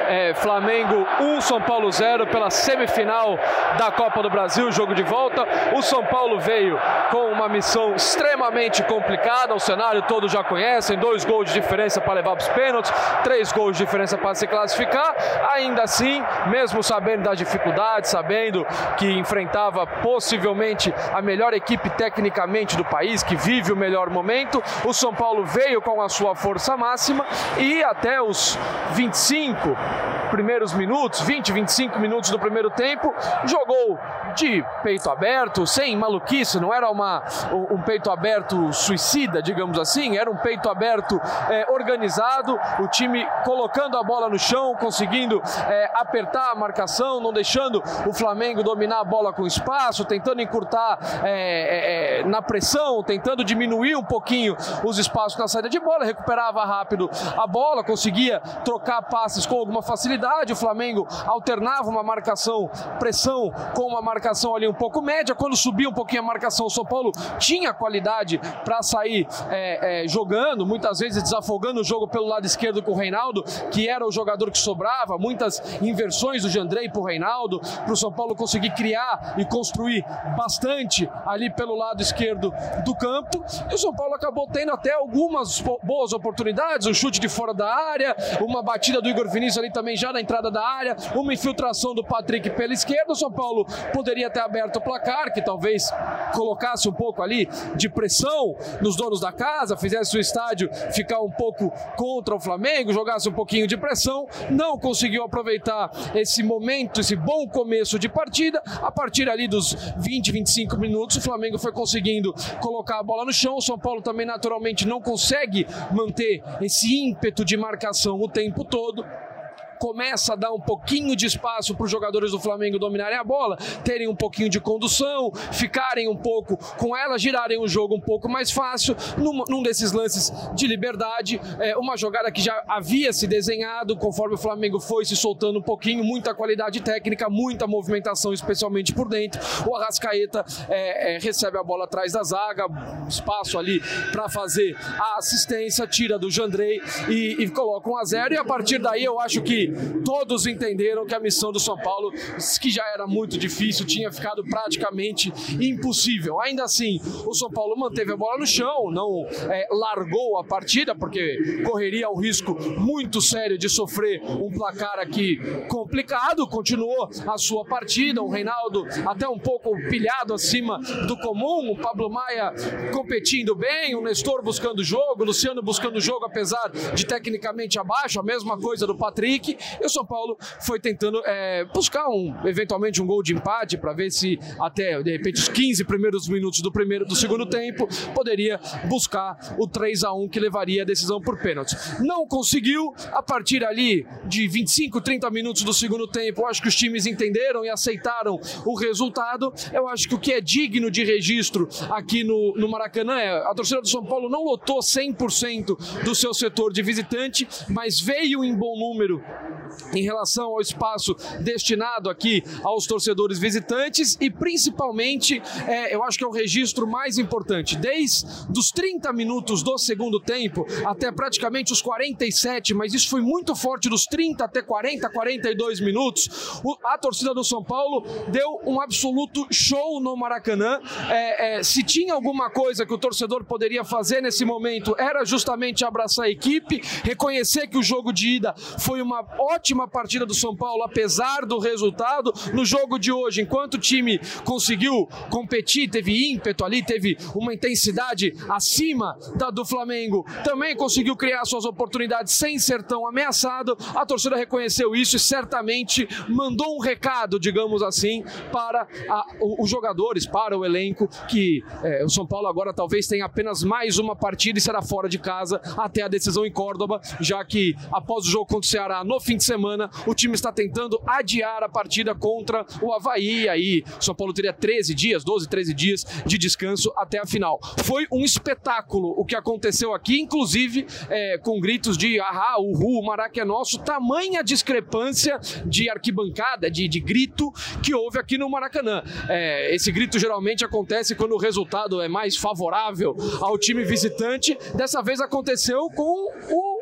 é, Flamengo um, São Paulo zero pela semifinal da Copa do Brasil, jogo de volta. O São Paulo veio com uma missão extremamente complicada, o cenário todos já conhecem, dois gols de diferença para levar para os pênaltis, três gols de diferença para se classificar. Ainda assim, mesmo sabendo das dificuldades, sabendo que enfrentava possivelmente a melhor equipe tecnicamente do país, que vive o melhor momento, o São Paulo veio com a sua força máxima e até os vinte e cinco primeiros minutos, vinte, vinte e cinco minutos do primeiro tempo, jogou de peito aberto, sem maluquice, não era uma, um peito aberto suicida, digamos assim, era um peito aberto é, organizado, o time colocando a bola no chão, conseguindo é, apertar a marcação, não deixando o Flamengo dominar a bola com espaço, tentando encurtar é, é, na pressão, tentando diminuir um pouquinho os espaços na saída de bola, recuperava rápido a bola, conseguia trocar passes com alguma facilidade. O Flamengo alternava uma marcação pressão com uma marcação ali um pouco média. Quando subia um pouquinho a marcação, o São Paulo tinha qualidade para sair é, é, jogando, muitas vezes desafogando o jogo pelo lado esquerdo com o Reinaldo, que era o jogador que sobrava, muitas inversões do Jandrei para o Reinaldo, para o São Paulo conseguir criar e construir bastante ali pelo lado esquerdo do campo. E o São Paulo acabou tendo até algumas boas oportunidades, um chute de fora da área, uma batida do Igor Vinícius ali também já na entrada da área, uma infiltração do Patrick pela esquerda. O São Paulo poderia ter aberto o placar, que talvez colocasse um pouco ali de pressão nos donos da casa, fizesse o estádio ficar um pouco contra o Flamengo, jogasse um pouquinho de pressão. Não conseguiu aproveitar esse momento, esse bom começo de partida. A partir ali dos vinte, vinte e cinco minutos, o Flamengo foi conseguindo colocar a bola no chão. O São Paulo também naturalmente não consegue manter esse ímpeto de marcação o tempo todo. Começa a dar um pouquinho de espaço para os jogadores do Flamengo dominarem a bola, terem um pouquinho de condução, ficarem um pouco com ela, girarem o jogo um pouco mais fácil. Num, num desses lances de liberdade, é, uma jogada que já havia se desenhado, conforme o Flamengo foi se soltando um pouquinho, muita qualidade técnica, muita movimentação, especialmente por dentro. O Arrascaeta é, é, recebe a bola atrás da zaga, espaço ali para fazer a assistência, tira do Jandrei e, e coloca um a zero, e a partir daí eu acho que todos entenderam que a missão do São Paulo, que já era muito difícil, tinha ficado praticamente impossível. Ainda assim, o São Paulo manteve a bola no chão, não é, largou a partida, porque correria o risco muito sério de sofrer um placar aqui complicado. Continuou a sua partida, o Reinaldo até um pouco pilhado acima do comum, o Pablo Maia competindo bem, o Nestor buscando o jogo, o Luciano buscando o jogo, apesar de tecnicamente abaixo, a mesma coisa do Patrick. E o São Paulo foi tentando é, buscar um, eventualmente um gol de empate para ver se até de repente os quinze primeiros minutos do primeiro do segundo tempo poderia buscar o três a um que levaria a decisão por pênalti. Não conseguiu. A partir ali de vinte e cinco, trinta minutos do segundo tempo, eu acho que os times entenderam e aceitaram o resultado. Eu acho que o que é digno de registro aqui no, no Maracanã é a torcida do São Paulo não lotou cem por cento do seu setor de visitante, mas veio em bom número em relação ao espaço destinado aqui aos torcedores visitantes e principalmente, é, eu acho que é o registro mais importante, desde os trinta minutos do segundo tempo até praticamente os quarenta e sete, mas isso foi muito forte dos trinta até quarenta, quarenta e dois minutos, o, a torcida do São Paulo deu um absoluto show no Maracanã. É, é, se tinha alguma coisa que o torcedor poderia fazer nesse momento, era justamente abraçar a equipe, reconhecer que o jogo de ida foi uma ótima partida do São Paulo, apesar do resultado. No jogo de hoje, enquanto o time conseguiu competir, teve ímpeto ali, teve uma intensidade acima da do Flamengo, também conseguiu criar suas oportunidades sem ser tão ameaçado. A torcida reconheceu isso e certamente mandou um recado, digamos assim, para a, os jogadores, para o elenco, que é, o São Paulo agora talvez tenha apenas mais uma partida e será fora de casa até a decisão em Córdoba, já que após o jogo contra o Ceará no fim de semana, o time está tentando adiar a partida contra o Avaí. Aí o São Paulo teria treze dias, doze, treze dias de descanso até a final. Foi um espetáculo o que aconteceu aqui, inclusive é, com gritos de ahá, uhu, o Maraca é nosso, tamanha discrepância de arquibancada, de, de grito que houve aqui no Maracanã. É, esse grito geralmente acontece quando o resultado é mais favorável ao time visitante. Dessa vez aconteceu com o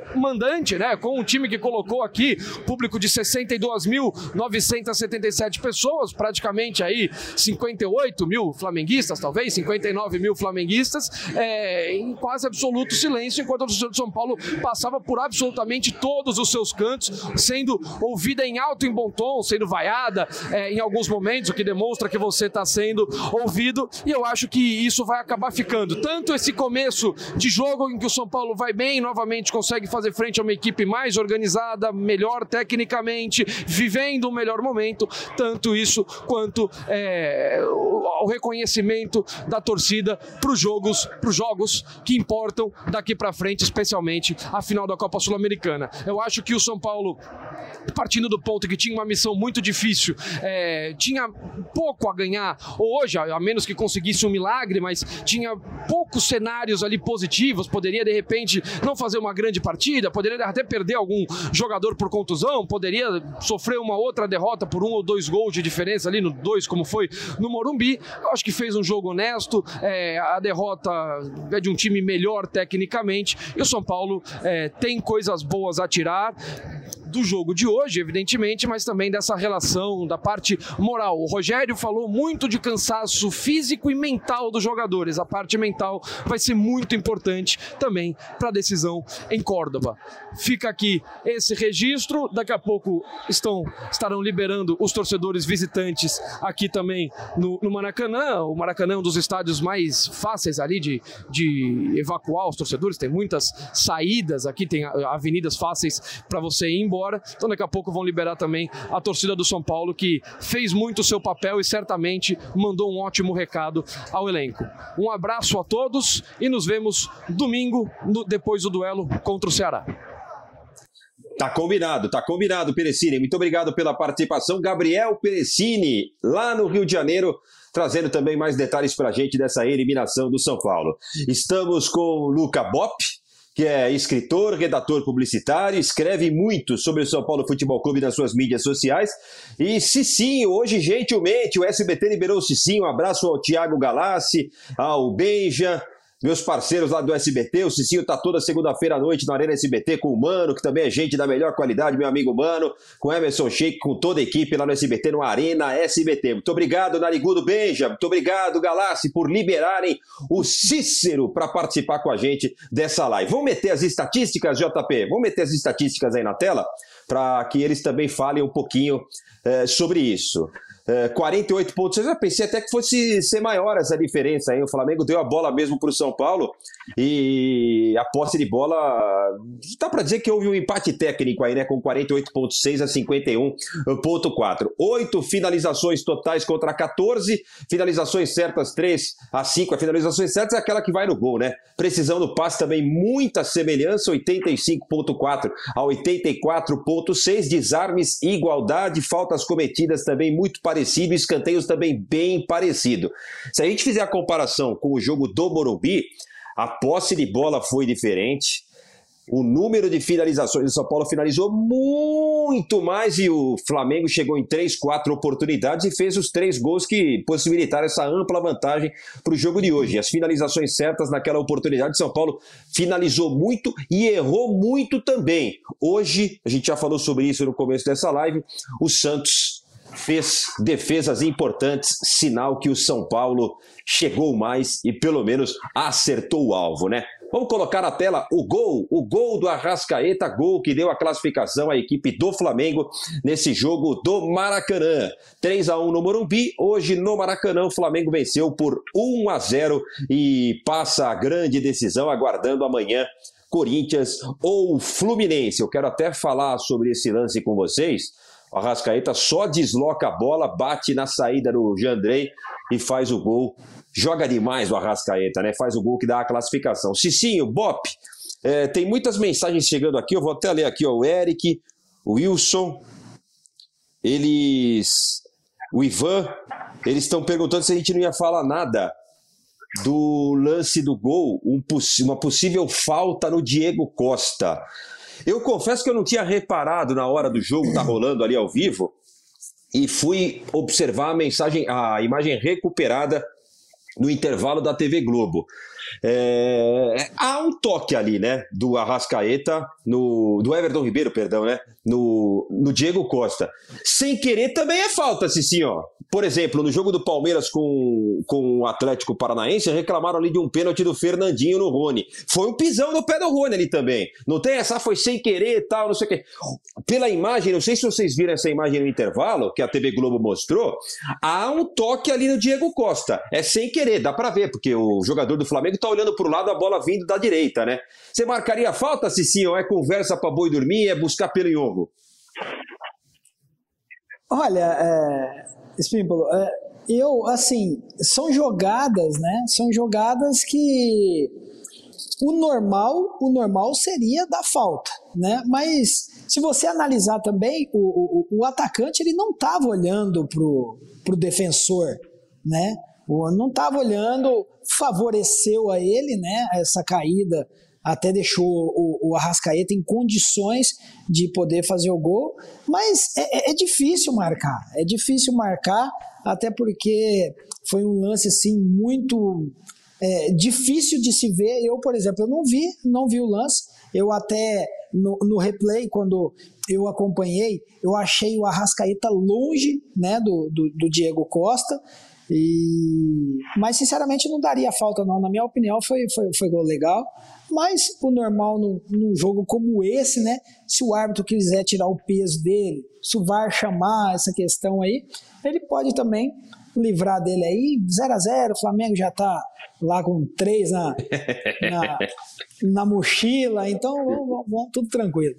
mandante, né? Com um time que colocou aqui público de sessenta e duas mil novecentas e setenta e sete pessoas, praticamente aí cinquenta e oito mil flamenguistas, talvez, cinquenta e nove mil flamenguistas, é, em quase absoluto silêncio, enquanto a torcida de São Paulo passava por absolutamente todos os seus cantos, sendo ouvida em alto e em bom tom, sendo vaiada é, em alguns momentos, o que demonstra que você está sendo ouvido, e eu acho que isso vai acabar ficando. Tanto esse começo de jogo em que o São Paulo vai bem, novamente consegue fazer frente a uma equipe mais organizada, melhor tecnicamente, vivendo um melhor momento, tanto isso quanto é, o, o reconhecimento da torcida para os jogos, pros jogos que importam daqui para frente, especialmente a final da Copa Sul-Americana. Eu acho que o São Paulo, partindo do ponto que tinha uma missão muito difícil, é, tinha pouco a ganhar hoje, a menos que conseguisse um milagre, mas tinha poucos cenários ali positivos, poderia de repente não fazer uma grande partida, poderia até perder algum jogador por contusão, poderia sofrer uma outra derrota por um ou dois gols de diferença ali no dois, como foi no Morumbi. Eu acho que fez um jogo honesto, é, a derrota é de um time melhor tecnicamente, e o São Paulo é, tem coisas boas a tirar do jogo de hoje, evidentemente, mas também dessa relação, da parte moral. O Rogério falou muito de cansaço físico e mental dos jogadores. A parte mental vai ser muito importante também para a decisão em Córdoba. Fica aqui esse registro. Daqui a pouco estão, estarão liberando os torcedores visitantes aqui também no, no Maracanã. O Maracanã é um dos estádios mais fáceis ali de, de evacuar os torcedores. Tem muitas saídas aqui, tem avenidas fáceis para você ir embora. Então daqui a pouco vão liberar também a torcida do São Paulo, que fez muito o seu papel e certamente mandou um ótimo recado ao elenco. Um abraço a todos e nos vemos domingo, no, depois do duelo contra o Ceará. Tá combinado, tá combinado, Perecini. Muito obrigado pela participação. Gabriel Perecini, lá no Rio de Janeiro, trazendo também mais detalhes pra gente dessa eliminação do São Paulo. Estamos com o Luca Bop, que é escritor, redator publicitário, escreve muito sobre o São Paulo Futebol Clube nas suas mídias sociais. E Cicinho, hoje, gentilmente, o S B T liberou o Cicinho. Um abraço ao Thiago Galassi, ao Benja, meus parceiros lá do S B T. O Cicinho tá toda segunda-feira à noite na Arena S B T com o Mano, que também é gente da melhor qualidade, meu amigo Mano, com Emerson Sheik, com toda a equipe lá no S B T, no Arena S B T. Muito obrigado, Narigudo Benja, muito obrigado, Galassi, por liberarem o Cícero para participar com a gente dessa live. Vamos meter as estatísticas, J P? Vamos meter as estatísticas aí na tela, para que eles também falem um pouquinho é, sobre isso. É, quarenta e oito pontos, eu já pensei até que fosse ser maior essa diferença aí. O Flamengo deu a bola mesmo para o São Paulo e a posse de bola, dá para dizer que houve um empate técnico aí, né, com quarenta e oito ponto seis a cinquenta e um ponto quatro. oito finalizações totais contra quatorze, finalizações certas três a cinco. A finalizações certas é aquela que vai no gol, né? Precisão do passe também muita semelhança, oitenta e cinco ponto quatro a oitenta e quatro ponto seis. Desarmes, igualdade, faltas cometidas também muito parecidas. Parecido, escanteios também bem parecido. Se a gente fizer a comparação com o jogo do Morumbi, a posse de bola foi diferente, o número de finalizações, o São Paulo finalizou muito mais e o Flamengo chegou em três, quatro oportunidades e fez os três gols que possibilitaram essa ampla vantagem para o jogo de hoje. As finalizações certas naquela oportunidade, o São Paulo finalizou muito e errou muito também. Hoje, a gente já falou sobre isso no começo dessa live, o Santos fez defesas importantes, sinal que o São Paulo chegou mais e pelo menos acertou o alvo, né? Vamos colocar na tela o gol, o gol do Arrascaeta, gol que deu a classificação à equipe do Flamengo nesse jogo do Maracanã. três a um no Morumbi, hoje no Maracanã o Flamengo venceu por um a zero e passa a grande decisão, aguardando amanhã Corinthians ou Fluminense. Eu quero até falar sobre esse lance com vocês. O Arrascaeta só desloca a bola, bate na saída do Jandrei e faz o gol. Joga demais o Arrascaeta, né? Faz o gol que dá a classificação. Cicinho, Bop, é, tem muitas mensagens chegando aqui, eu vou até ler aqui, ó, o Eric, o Wilson, eles, o Ivan, eles estão perguntando se a gente não ia falar nada do lance do gol, um, uma possível falta no Diego Costa. Eu confesso que eu não tinha reparado na hora do jogo, tá rolando ali ao vivo, e fui observar a mensagem, a imagem recuperada no intervalo da T V Globo. É, há um toque ali, né, do Arrascaeta, no, do Everton Ribeiro, perdão, né, no, no Diego Costa. Sem querer também é falta, Cicinho, ó. Por exemplo, no jogo do Palmeiras com, com o Atlético Paranaense, reclamaram ali de um pênalti do Fernandinho no Rony. Foi um pisão no pé do Rony ali também. Não tem essa, foi sem querer e tal, não sei o quê. Pela imagem, não sei se vocês viram essa imagem no intervalo, que a T V Globo mostrou, há um toque ali no Diego Costa. É sem querer, dá pra ver, porque o jogador do Flamengo tá olhando pro lado, a bola vindo da direita, né? Você marcaria falta, Cicinho? É conversa pra boi dormir, é buscar pelo Iongo? Olha, é... Espímpolo, eu, assim, são jogadas, né? São jogadas que o normal, o normal seria dar falta, né? Mas se você analisar também, o, o, o atacante ele não estava olhando pro, pro defensor, né? O, não estava olhando, favoreceu a ele, né? Essa caída até deixou o, o Arrascaeta em condições de poder fazer o gol, mas é, é difícil marcar, é difícil marcar, até porque foi um lance assim muito é, difícil de se ver. Eu, por exemplo, eu não vi, não vi o lance, eu até no, no replay, quando eu acompanhei, eu achei o Arrascaeta longe, né, do, do, do Diego Costa, e... mas sinceramente não daria falta não, na minha opinião foi, foi, foi gol legal, mas o normal num, num jogo como esse, né, se o árbitro quiser tirar o peso dele, se o V A R chamar essa questão aí, ele pode também livrar dele aí, zero a zero, o Flamengo já tá lá com três na, na, na mochila, então vamos, vamos, vamos, tudo tranquilo.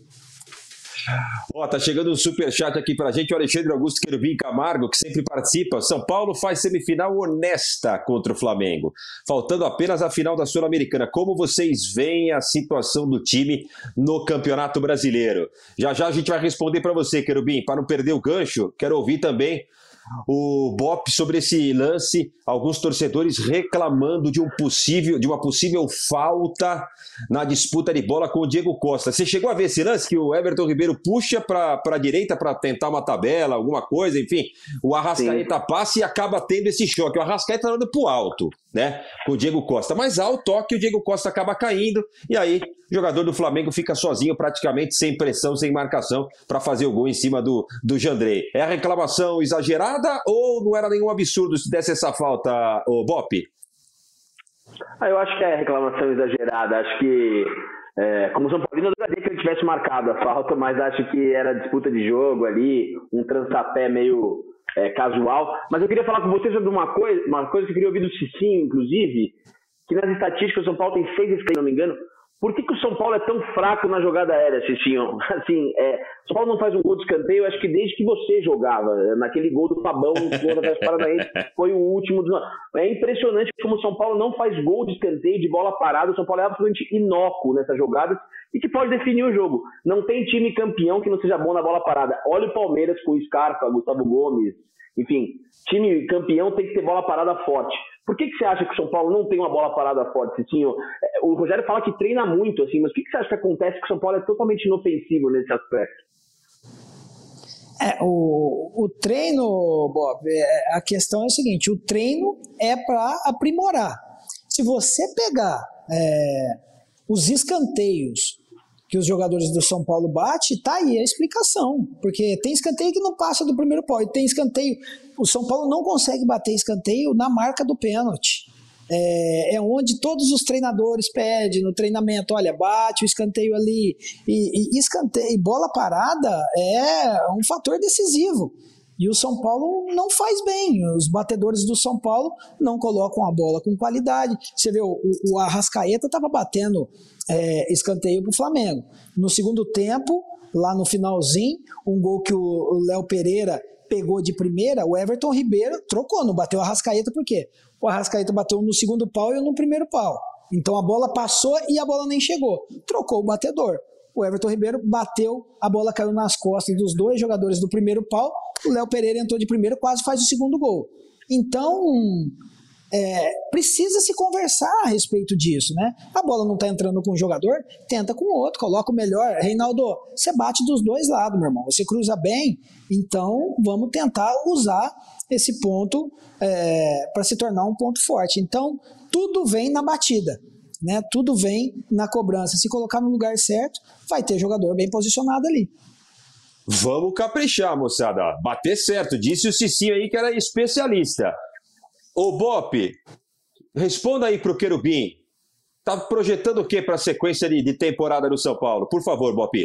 Ó, tá chegando um superchat aqui pra gente, o Alexandre Augusto Querubim Camargo, que sempre participa. São Paulo faz semifinal honesta contra o Flamengo, faltando apenas a final da Sul-Americana. Como vocês veem a situação do time no Campeonato Brasileiro? Já já a gente vai responder pra você, Querubim. Para não perder o gancho, quero ouvir também o Bop sobre esse lance, alguns torcedores reclamando de, um possível, de uma possível falta na disputa de bola com o Diego Costa. Você chegou a ver esse lance que o Everton Ribeiro puxa para a direita para tentar uma tabela, alguma coisa, enfim, o Arrascaeta Sim. passa e acaba tendo esse choque. O Arrascaeta está pro alto, né, com o Diego Costa, mas há o toque, o Diego Costa acaba caindo e aí o jogador do Flamengo fica sozinho praticamente, sem pressão, sem marcação, para fazer o gol em cima do, do Jandrei. É a reclamação exagerada ou não era nenhum absurdo se desse essa falta, ô Bop? Ah, eu acho que é reclamação exagerada. Acho que, é, como São Paulino, eu adoraria que ele tivesse marcado a falta, mas acho que era disputa de jogo ali, um trançapé meio é, casual. Mas eu queria falar com vocês sobre uma coisa, uma coisa que eu queria ouvir do Cicinho, inclusive, que nas estatísticas o São Paulo tem seis escanteios, se não me engano. Por que, que o São Paulo é tão fraco na jogada aérea, Cicinho? Assim, é, o São Paulo não faz um gol de escanteio, acho que desde que você jogava, naquele gol do Fabão contra o Atlético Paranaense, foi o último. Do... É impressionante como o São Paulo não faz gol de escanteio, de bola parada. O São Paulo é absolutamente inócuo nessas jogadas e que pode definir o jogo. Não tem time campeão que não seja bom na bola parada. Olha o Palmeiras com o Scarpa, Gustavo Gomes, enfim, time campeão tem que ter bola parada forte. Por que, que você acha que o São Paulo não tem uma bola parada forte, Cicinho? O Rogério fala que treina muito, assim, mas o que, que você acha que acontece que o São Paulo é totalmente inofensivo nesse aspecto? É, o, o treino, Bob, é, a questão é o seguinte, o treino é para aprimorar. Se você pegar é, os escanteios que os jogadores do São Paulo batem, tá aí a explicação, porque tem escanteio que não passa do primeiro pau, e tem escanteio, o São Paulo não consegue bater escanteio na marca do pênalti, é, é onde todos os treinadores pedem no treinamento, olha, bate o escanteio ali, e, e escanteio, e bola parada é um fator decisivo, e o São Paulo não faz bem, os batedores do São Paulo não colocam a bola com qualidade. Você vê, o, o Arrascaeta estava batendo é, escanteio para o Flamengo. No segundo tempo, lá no finalzinho, um gol que o Léo Pereira pegou de primeira, o Everton Ribeiro trocou, não bateu o Arrascaeta, por quê? O Arrascaeta bateu no segundo pau e eu no primeiro pau. Então a bola passou e a bola nem chegou. Trocou o batedor. O Everton Ribeiro bateu, a bola caiu nas costas dos dois jogadores do primeiro pau, o Léo Pereira entrou de primeiro, quase faz o segundo gol. Então, é, precisa se conversar a respeito disso, né? A bola não está entrando com um jogador, tenta com o outro, coloca o melhor. Reinaldo, você bate dos dois lados, meu irmão, você cruza bem, então vamos tentar usar esse ponto é, para se tornar um ponto forte. Então, tudo vem na batida, né? Tudo vem na cobrança. Se colocar no lugar certo, vai ter jogador bem posicionado ali. Vamos caprichar, moçada. Bater certo. Disse o Cicinho aí que era especialista. Ô, Bop, responda aí pro Querubim. Tá projetando o que para a sequência de, de temporada do São Paulo? Por favor, Bop.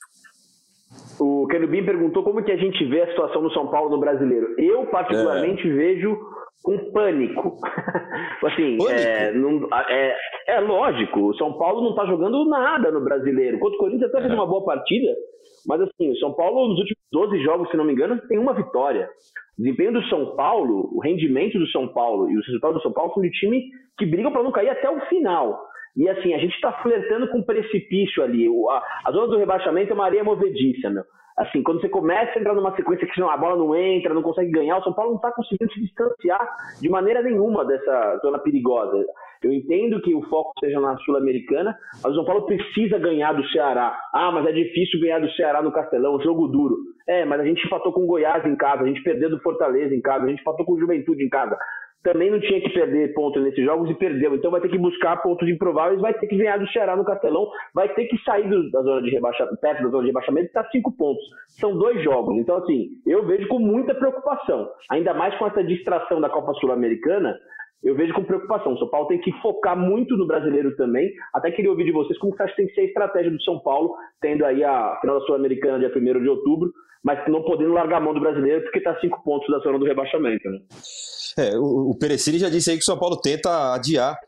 O Querubim perguntou como que a gente vê a situação do São Paulo no Brasileiro. Eu, particularmente, é. vejo um pânico. assim, pânico? É, não, é, é lógico, o São Paulo não está jogando nada no Brasileiro. Contra o Corinthians até fez uma boa partida, mas assim, o São Paulo, nos últimos doze jogos, se não me engano, tem uma vitória. O desempenho do São Paulo, o rendimento do São Paulo e os resultados do São Paulo são de time que brigam para não cair até o final. E assim, a gente está flertando com um precipício ali. A, a zona do rebaixamento é uma areia movediça, meu. Assim, quando você começa a entrar numa sequência que não, a bola não entra, não consegue ganhar, o São Paulo não está conseguindo se distanciar de maneira nenhuma dessa zona perigosa. Eu entendo que o foco seja na Sul-Americana, mas o São Paulo precisa ganhar do Ceará. Ah, mas é difícil ganhar do Ceará no Castelão, jogo duro. É, mas a gente empatou com o Goiás em casa, a gente perdeu do Fortaleza em casa, a gente empatou com o Juventude em casa. Também não tinha que perder pontos nesses jogos e perdeu. Então vai ter que buscar pontos improváveis, vai ter que ganhar do Ceará no Castelão, vai ter que sair do, da zona de rebaixamento, perto da zona de rebaixamento e está cinco pontos. São dois jogos. Então, assim, eu vejo com muita preocupação. Ainda mais com essa distração da Copa Sul-Americana, eu vejo com preocupação. O São Paulo tem que focar muito no Brasileiro também. Até queria ouvir de vocês como você acha que tem que ser a estratégia do São Paulo, tendo aí a final da Sul-Americana dia primeiro de outubro, mas não podendo largar a mão do Brasileiro porque está cinco pontos da zona do rebaixamento, né? É, o, o Perecini já disse aí que o São Paulo tenta adiar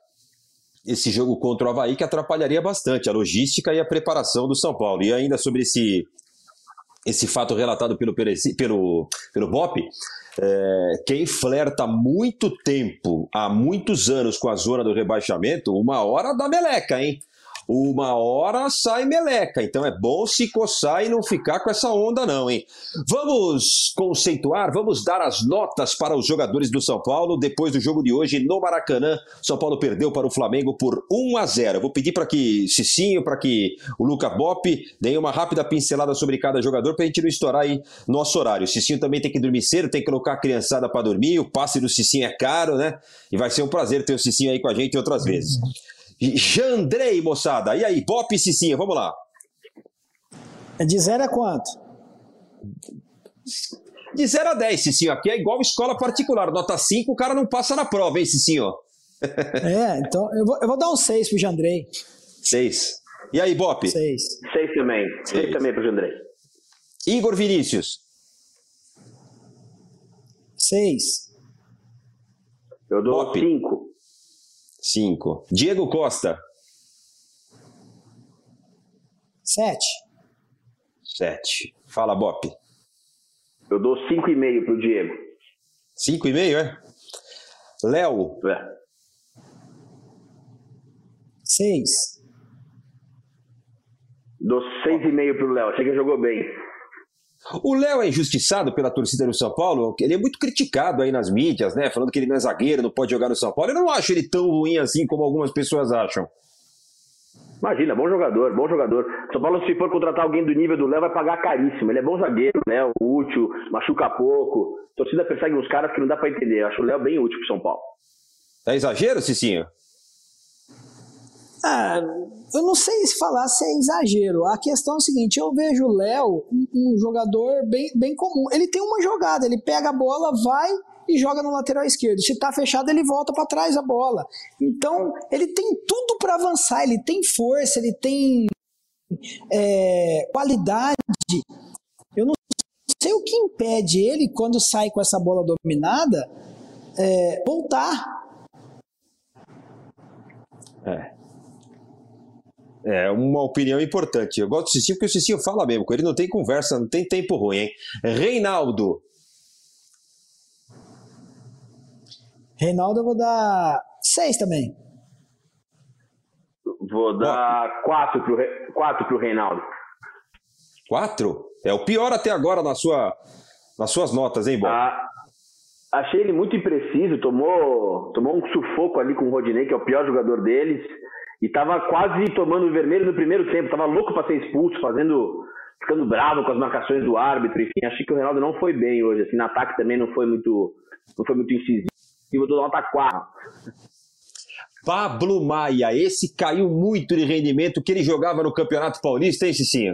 esse jogo contra o Avaí, que atrapalharia bastante a logística e a preparação do São Paulo. E ainda sobre esse, esse fato relatado pelo, Perecini, pelo, pelo Bop, é, quem flerta muito tempo, há muitos anos com a zona do rebaixamento, uma hora dá meleca, hein? Uma hora sai meleca, então é bom se coçar e não ficar com essa onda não, hein? Vamos conceituar, vamos dar as notas para os jogadores do São Paulo depois do jogo de hoje no Maracanã. São Paulo perdeu para o Flamengo por um a zero. Vou pedir para que Cicinho, para que o Luca Bop deem uma rápida pincelada sobre cada jogador para a gente não estourar aí nosso horário. O Cicinho também tem que dormir cedo, tem que colocar a criançada para dormir, o passe do Cicinho é caro, né? E vai ser um prazer ter o Cicinho aí com a gente outras vezes. Jandrei, moçada. E aí, Bop e Cicinho, vamos lá. De zero a quanto? De zero a dez, Cicinho. Aqui é igual escola particular. Nota cinco, o cara não passa na prova, hein, Cicinho? É, então eu vou, eu vou dar um seis pro Jandrei. seis. E aí, Bop? seis. seis também. seis também pro Jandrei. Igor Vinícius? seis. Eu dou cinco. cinco. Diego Costa? sete. sete. Fala, Bop. Eu dou cinco e meio pro Diego. cinco e meio, é? Léo? É. seis. Dou seis e meio pro Léo. Achei que jogou bem. O Léo é injustiçado pela torcida do São Paulo. Ele é muito criticado aí nas mídias, né? Falando que ele não é zagueiro, não pode jogar no São Paulo. Eu não acho ele tão ruim assim como algumas pessoas acham. Imagina, bom jogador, bom jogador. São Paulo, se for contratar alguém do nível do Léo, vai pagar caríssimo. Ele é bom zagueiro, né? Útil, machuca pouco. A torcida persegue uns caras que não dá pra entender. Eu acho o Léo bem útil pro São Paulo. É exagero, Cicinho? Ah, eu não sei se falar se é exagero. A questão é o seguinte, eu vejo o Léo um, um jogador bem, bem comum. Ele tem uma jogada, ele pega a bola, vai e joga no lateral esquerdo. Se tá fechado, ele volta para trás a bola. Então, ele tem tudo para avançar, ele tem força, ele tem é, qualidade. Eu não sei o que impede ele, quando sai com essa bola dominada, é, voltar. É. É uma opinião importante. Eu gosto do Cicinho porque o Cicinho fala mesmo. Com ele não tem conversa, não tem tempo ruim, hein? Reinaldo. Reinaldo eu vou dar seis também. Vou dar quatro pro, quatro pro Reinaldo. quatro? É o pior até agora na sua, nas suas notas, hein, Bob? Ah, achei ele muito impreciso. Tomou, tomou um sufoco ali com o Rodinei, que é o pior jogador deles. E tava quase tomando vermelho no primeiro tempo, tava louco para ser expulso, fazendo, ficando bravo com as marcações do árbitro, enfim, achei que o Reinaldo não foi bem hoje, assim, no ataque também não foi muito, não foi muito incisivo, eu dou nota quatro. Pablo Maia, esse caiu muito de rendimento que ele jogava no Campeonato Paulista, hein, Cicinho?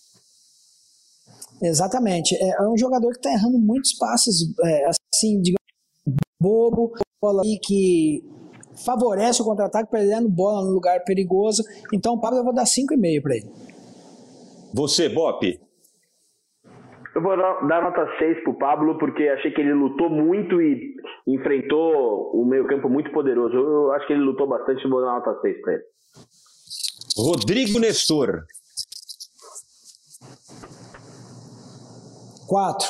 Exatamente. É um jogador que está errando muitos passes, é, assim, digamos, bobo, bola aí que favorece o contra-ataque, perdendo bola no lugar perigoso. Então, o Pablo, eu vou dar cinco e meio para ele. Você, Bop? Eu vou dar nota seis pro Pablo, porque achei que ele lutou muito e enfrentou o meio-campo muito poderoso. Eu acho que ele lutou bastante, vou dar nota seis para ele. Rodrigo Nestor. quatro.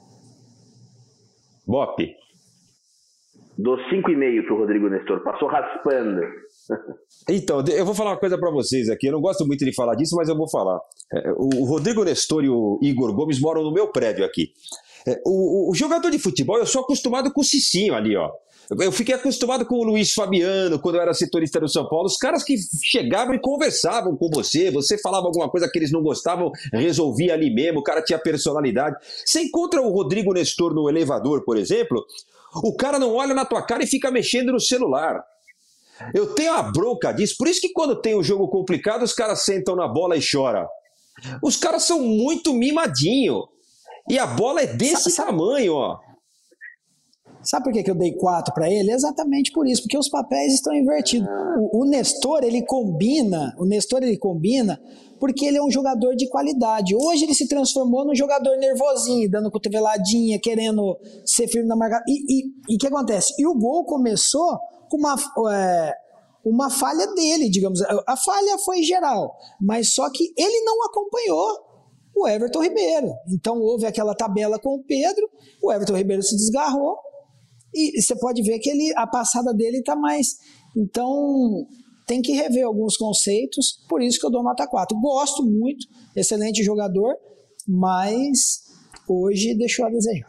Bop. Dou cinco e meio pro Rodrigo Nestor. Passou raspando. Então, eu vou falar uma coisa para vocês aqui. Eu não gosto muito de falar disso, mas eu vou falar. O Rodrigo Nestor e o Igor Gomes moram no meu prédio aqui. O, o, o jogador de futebol, eu sou acostumado com o Cicinho ali, ó. Eu fiquei acostumado com o Luiz Fabiano, quando eu era setorista do São Paulo. Os caras que chegavam e conversavam com você, você falava alguma coisa que eles não gostavam, resolvia ali mesmo, o cara tinha personalidade. Você encontra o Rodrigo Nestor no elevador, por exemplo, o cara não olha na tua cara e fica mexendo no celular. Eu tenho a bronca disso, por isso que quando tem um jogo complicado, os caras sentam na bola e choram. Os caras são muito mimadinhos. E a bola é desse sabe, tamanho, ó. Sabe por que eu dei quatro para ele? Exatamente por isso, porque os papéis estão invertidos. O, o Nestor, ele combina, o Nestor, ele combina porque ele é um jogador de qualidade. Hoje ele se transformou num jogador nervosinho, dando cotoveladinha, querendo ser firme na marcação. E o que acontece? E o gol começou com uma, é, uma falha dele, digamos. A falha foi geral, mas só que ele não acompanhou o Everton Ribeiro. Então houve aquela tabela com o Pedro, o Everton Ribeiro se desgarrou, e você pode ver que ele, a passada dele está mais... Então, tem que rever alguns conceitos, por isso que eu dou nota quatro. Gosto muito, excelente jogador, mas hoje deixou a desejar.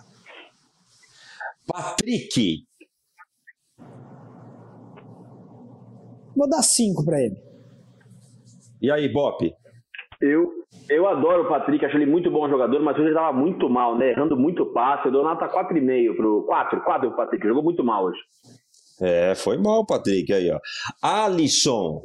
Patrick. Vou dar cinco para ele. E aí, Bop? Eu, eu adoro o Patrick, acho ele muito bom jogador, mas hoje ele estava muito mal, né? Errando muito passe. Eu dou nota quatro e meio pro quatro, quatro pro Patrick, jogou muito mal hoje. É, foi mal o Patrick aí, ó. Alisson.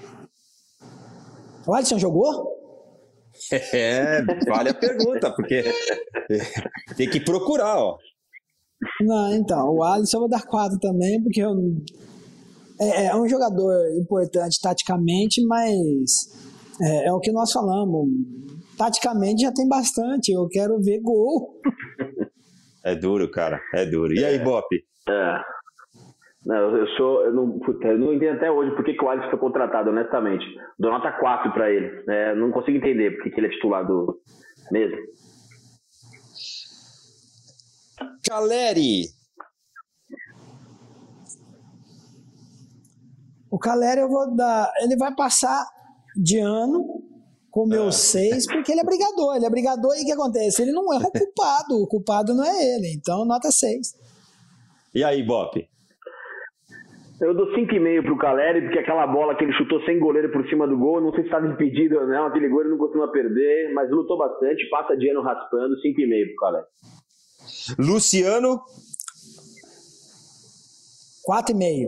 O Alisson jogou? É, vale a pergunta, porque tem que procurar, ó. Não, então, o Alisson eu vou dar quatro também, porque eu, é, é um jogador importante taticamente, mas é, é o que nós falamos. Taticamente já tem bastante, eu quero ver gol. É duro, cara, é duro. E aí, Bop? É. Não, eu sou. Eu não, puta, eu não entendo até hoje por que, que o Alisson foi contratado, honestamente. Dou nota quatro pra ele. É, não consigo entender por que, que ele é titular do mesmo. Caleri. O Caleri eu vou dar. Ele vai passar de ano com meus ah. seis, porque ele é brigador. Ele é brigador e o que acontece? Ele não é o culpado. O culpado não é ele. Então, nota seis. E aí, Bop? Eu dou cinco e meio pro Caleri, porque aquela bola que ele chutou sem goleiro por cima do gol, não sei se estava impedido ou não, aquele gol ele não costuma perder, mas lutou bastante, passa de ano raspando, cinco e meio pro Caleri. Luciano? quatro e meio.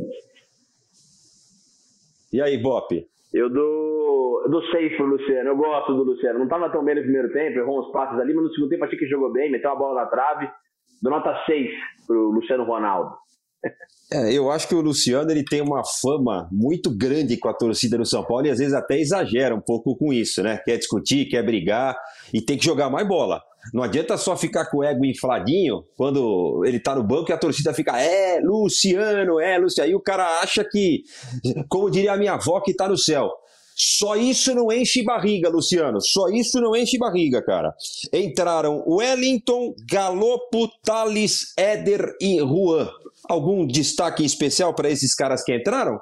E aí, Bop? Eu dou, eu dou seis pro Luciano, eu gosto do Luciano, não estava tão bem no primeiro tempo, errou uns passes ali, mas no segundo tempo achei que jogou bem, meteu a bola na trave, dou nota seis pro Luciano Ronaldo. É, eu acho que o Luciano ele tem uma fama muito grande com a torcida do São Paulo e às vezes até exagera um pouco com isso, né? Quer discutir, quer brigar e tem que jogar mais bola. Não adianta só ficar com o ego infladinho quando ele tá no banco e a torcida fica é, Luciano, é, Luciano. Aí o cara acha que, como diria a minha avó que tá no céu, só isso não enche barriga, Luciano. Só isso não enche barriga, cara. Entraram Wellington, Galopo, Thales, Éder e Juan. Algum destaque especial para esses caras que entraram?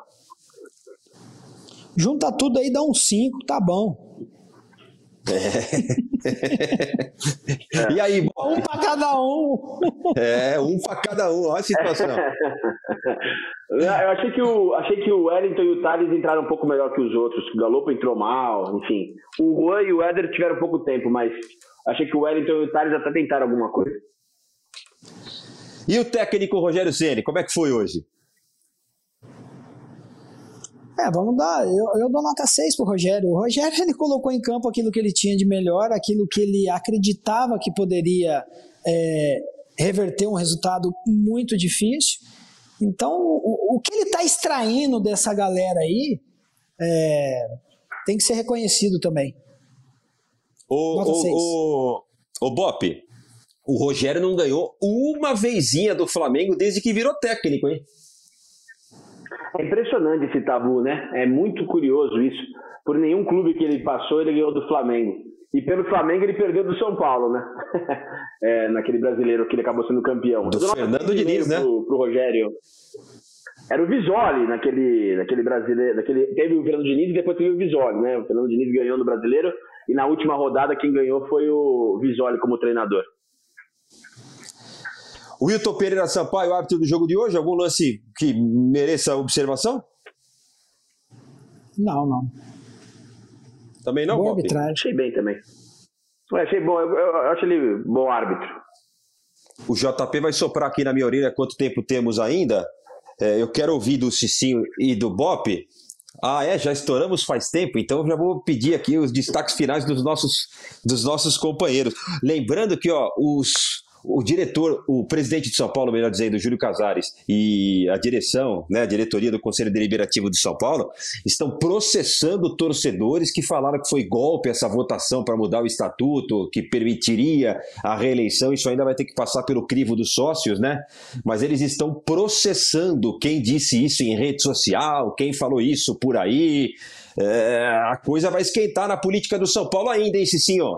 Junta tudo aí, dá um cinco, tá bom. É. E aí, Bop? Um para cada um. É, um para cada um. Olha a situação. Eu achei que, o, achei que o Wellington e o Thales entraram um pouco melhor que os outros. O Galopo entrou mal, enfim. O Juan e o Éder tiveram pouco tempo, mas achei que o Wellington e o Thales até tentaram alguma coisa. E o técnico Rogério Ceni, como é que foi hoje? É, vamos dar, eu, eu dou nota seis pro Rogério. O Rogério, ele colocou em campo aquilo que ele tinha de melhor, aquilo que ele acreditava que poderia é, reverter um resultado muito difícil. Então, o, o que ele está extraindo dessa galera aí é, tem que ser reconhecido também. O, o, o, o Bop, o Rogério não ganhou uma vezinha do Flamengo desde que virou técnico, hein? É impressionante esse tabu, né? É muito curioso isso. Por nenhum clube que ele passou, ele ganhou do Flamengo. E pelo Flamengo, ele perdeu do São Paulo, né? É, naquele brasileiro que ele acabou sendo campeão. Do Fernando Diniz, né? Pro, pro Rogério. Era o Visoli naquele, naquele brasileiro. Naquele, teve o Fernando Diniz e depois teve o Visoli, né? O Fernando Diniz ganhou no brasileiro e na última rodada quem ganhou foi o Visoli como treinador. O Wilton Pereira Sampaio, árbitro do jogo de hoje, algum lance que mereça observação? Não, não. Também não, Boa Bop? arbitragem. Achei bem também. Eu achei bom, eu, eu acho ele bom árbitro. O J P vai soprar aqui na minha orelha quanto tempo temos ainda. É, eu quero ouvir do Cicinho e do Bop. Ah, é? Já estouramos faz tempo, então eu já vou pedir aqui os destaques finais dos nossos, dos nossos companheiros. Lembrando que ó, os... o diretor, o presidente de São Paulo, melhor dizendo, Júlio Casares, e a direção, né, a diretoria do Conselho Deliberativo de São Paulo, estão processando torcedores que falaram que foi golpe essa votação para mudar o estatuto, que permitiria a reeleição. Isso ainda vai ter que passar pelo crivo dos sócios, né? Mas eles estão processando quem disse isso em rede social, quem falou isso por aí. É, a coisa vai esquentar na política do São Paulo ainda, hein, Cicinho?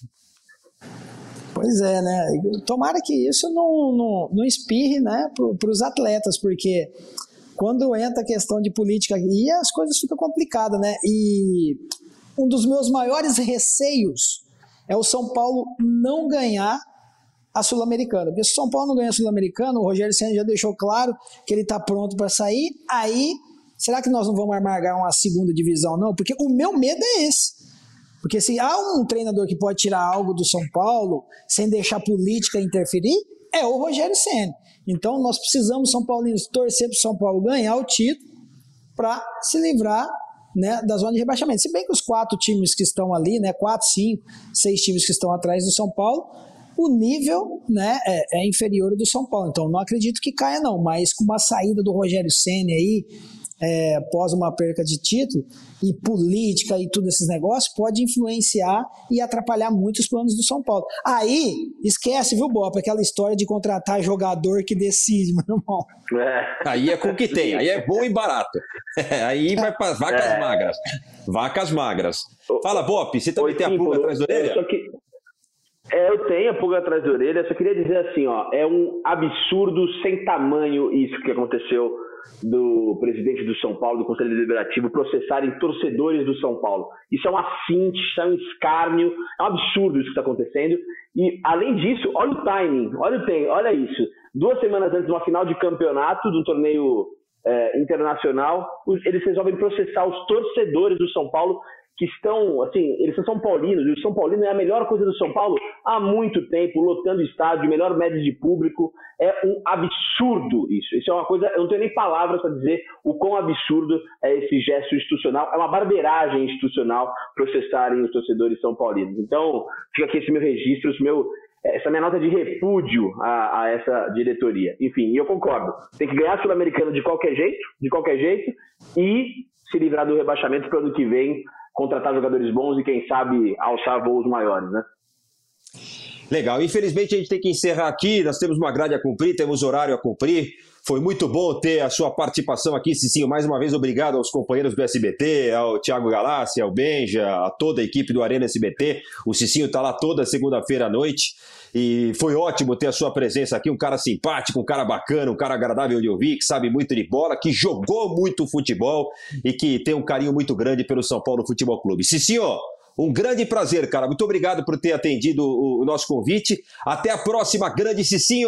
Pois é, né? Tomara que isso não, não, não espirre, né, para os atletas, porque quando entra a questão de política aqui, as coisas ficam complicadas, né? E um dos meus maiores receios é o São Paulo não ganhar a Sul-Americana. Porque se o São Paulo não ganha a Sul-Americana, o Rogério Ceni já deixou claro que ele está pronto para sair, aí será que nós não vamos amargar uma segunda divisão, não? Porque o meu medo é esse. Porque se há um treinador que pode tirar algo do São Paulo sem deixar a política interferir, é o Rogério Ceni. Então nós precisamos, São Paulinos, torcer para o São Paulo ganhar o título para se livrar, né, da zona de rebaixamento. Se bem que os quatro times que estão ali, né, quatro, cinco, seis times que estão atrás do São Paulo, o nível, né, é, é inferior ao do São Paulo. Então não acredito que caia não, mas com uma saída do Rogério Ceni aí, É, após uma perca de título, e política e tudo esses negócios, pode influenciar e atrapalhar muito os planos do São Paulo. Aí, esquece, viu, Bop, aquela história de contratar jogador que decide, meu irmão. É. Aí é com o que tem, aí é bom e barato. Aí vai para vacas é. magras. Vacas magras. Fala, Bop, você também Oi, tem sim, a pulga atrás da orelha? Só que... É, eu tenho a pulga atrás da orelha, só queria dizer assim, ó, é um absurdo sem tamanho isso que aconteceu do presidente do São Paulo, do Conselho Deliberativo, processarem torcedores do São Paulo. Isso é um affront, isso é um escárnio, é um absurdo isso que está acontecendo. E, além disso, olha o timing, olha o tempo, olha isso. Duas semanas antes de uma final de campeonato, do torneio é, internacional, eles resolvem processar os torcedores do São Paulo, que estão, assim, eles são São Paulinos, e o São Paulino é a melhor coisa do São Paulo há muito tempo, lotando estádio, melhor média de público. É um absurdo isso. Isso é uma coisa, eu não tenho nem palavras para dizer o quão absurdo é esse gesto institucional. É uma barbeiragem institucional processarem os torcedores são paulinos. Então, fica aqui esse meu registro, esse meu, essa minha nota de repúdio a, a essa diretoria. Enfim, e eu concordo. Tem que ganhar a Sul-Americana de qualquer jeito, de qualquer jeito, e se livrar do rebaixamento para o ano que vem, contratar jogadores bons e, quem sabe, alçar voos maiores, né? Legal. Infelizmente, a gente tem que encerrar aqui. Nós temos uma grade a cumprir, temos horário a cumprir. Foi muito bom ter a sua participação aqui, Cicinho. Mais uma vez, obrigado aos companheiros do S B T, ao Thiago Galassi, ao Benja, a toda a equipe do Arena S B T. O Cicinho está lá toda segunda-feira à noite. E foi ótimo ter a sua presença aqui, um cara simpático, um cara bacana, um cara agradável de ouvir, que sabe muito de bola, que jogou muito futebol e que tem um carinho muito grande pelo São Paulo Futebol Clube. Cicinho, um grande prazer, cara. Muito obrigado por ter atendido o nosso convite. Até a próxima, grande Cicinho!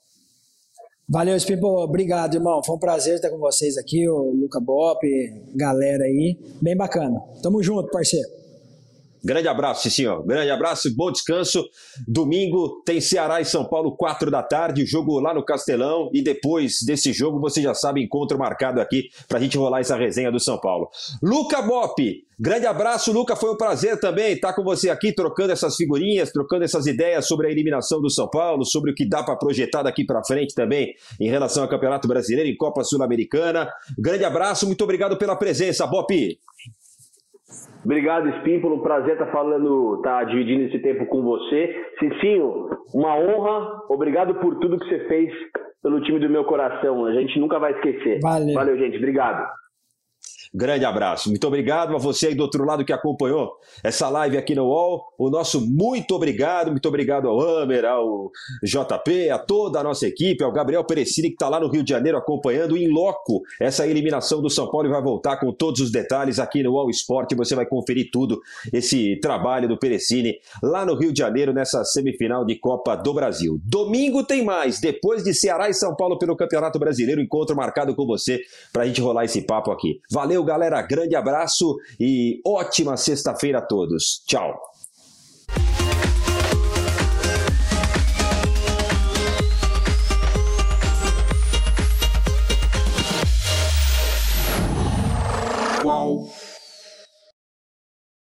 Valeu, Spimpo. Obrigado, irmão. Foi um prazer estar com vocês aqui, o Luca Bop, galera aí. Bem bacana. Tamo junto, parceiro. Grande abraço, sim, senhor. Grande abraço, bom descanso. Domingo tem Ceará e São Paulo, quatro da tarde, o jogo lá no Castelão. E depois desse jogo, você já sabe, encontro marcado aqui pra gente rolar essa resenha do São Paulo. Luca Bop, grande abraço, Luca. Foi um prazer também estar com você aqui, trocando essas figurinhas, trocando essas ideias sobre a eliminação do São Paulo, sobre o que dá pra projetar daqui pra frente também em relação ao Campeonato Brasileiro e Copa Sul-Americana. Grande abraço, muito obrigado pela presença, Bop. Obrigado, Espímpolo. Prazer estar falando, estar dividindo esse tempo com você. Cicinho, uma honra. Obrigado por tudo que você fez pelo time do meu coração. A gente nunca vai esquecer. Valeu. Valeu, gente. Obrigado. Grande abraço. Muito obrigado a você aí do outro lado que acompanhou essa live aqui no U O L. O nosso muito obrigado. Muito obrigado ao Amer, ao J P, a toda a nossa equipe, ao Gabriel Perecini, que está lá no Rio de Janeiro acompanhando em loco essa eliminação do São Paulo e vai voltar com todos os detalhes aqui no U O L Sport. Você vai conferir tudo, esse trabalho do Perecini lá no Rio de Janeiro, nessa semifinal de Copa do Brasil. Domingo tem mais, depois de Ceará e São Paulo pelo Campeonato Brasileiro, encontro marcado com você para a gente rolar esse papo aqui. Valeu, galera, grande abraço e ótima sexta-feira a todos. Tchau.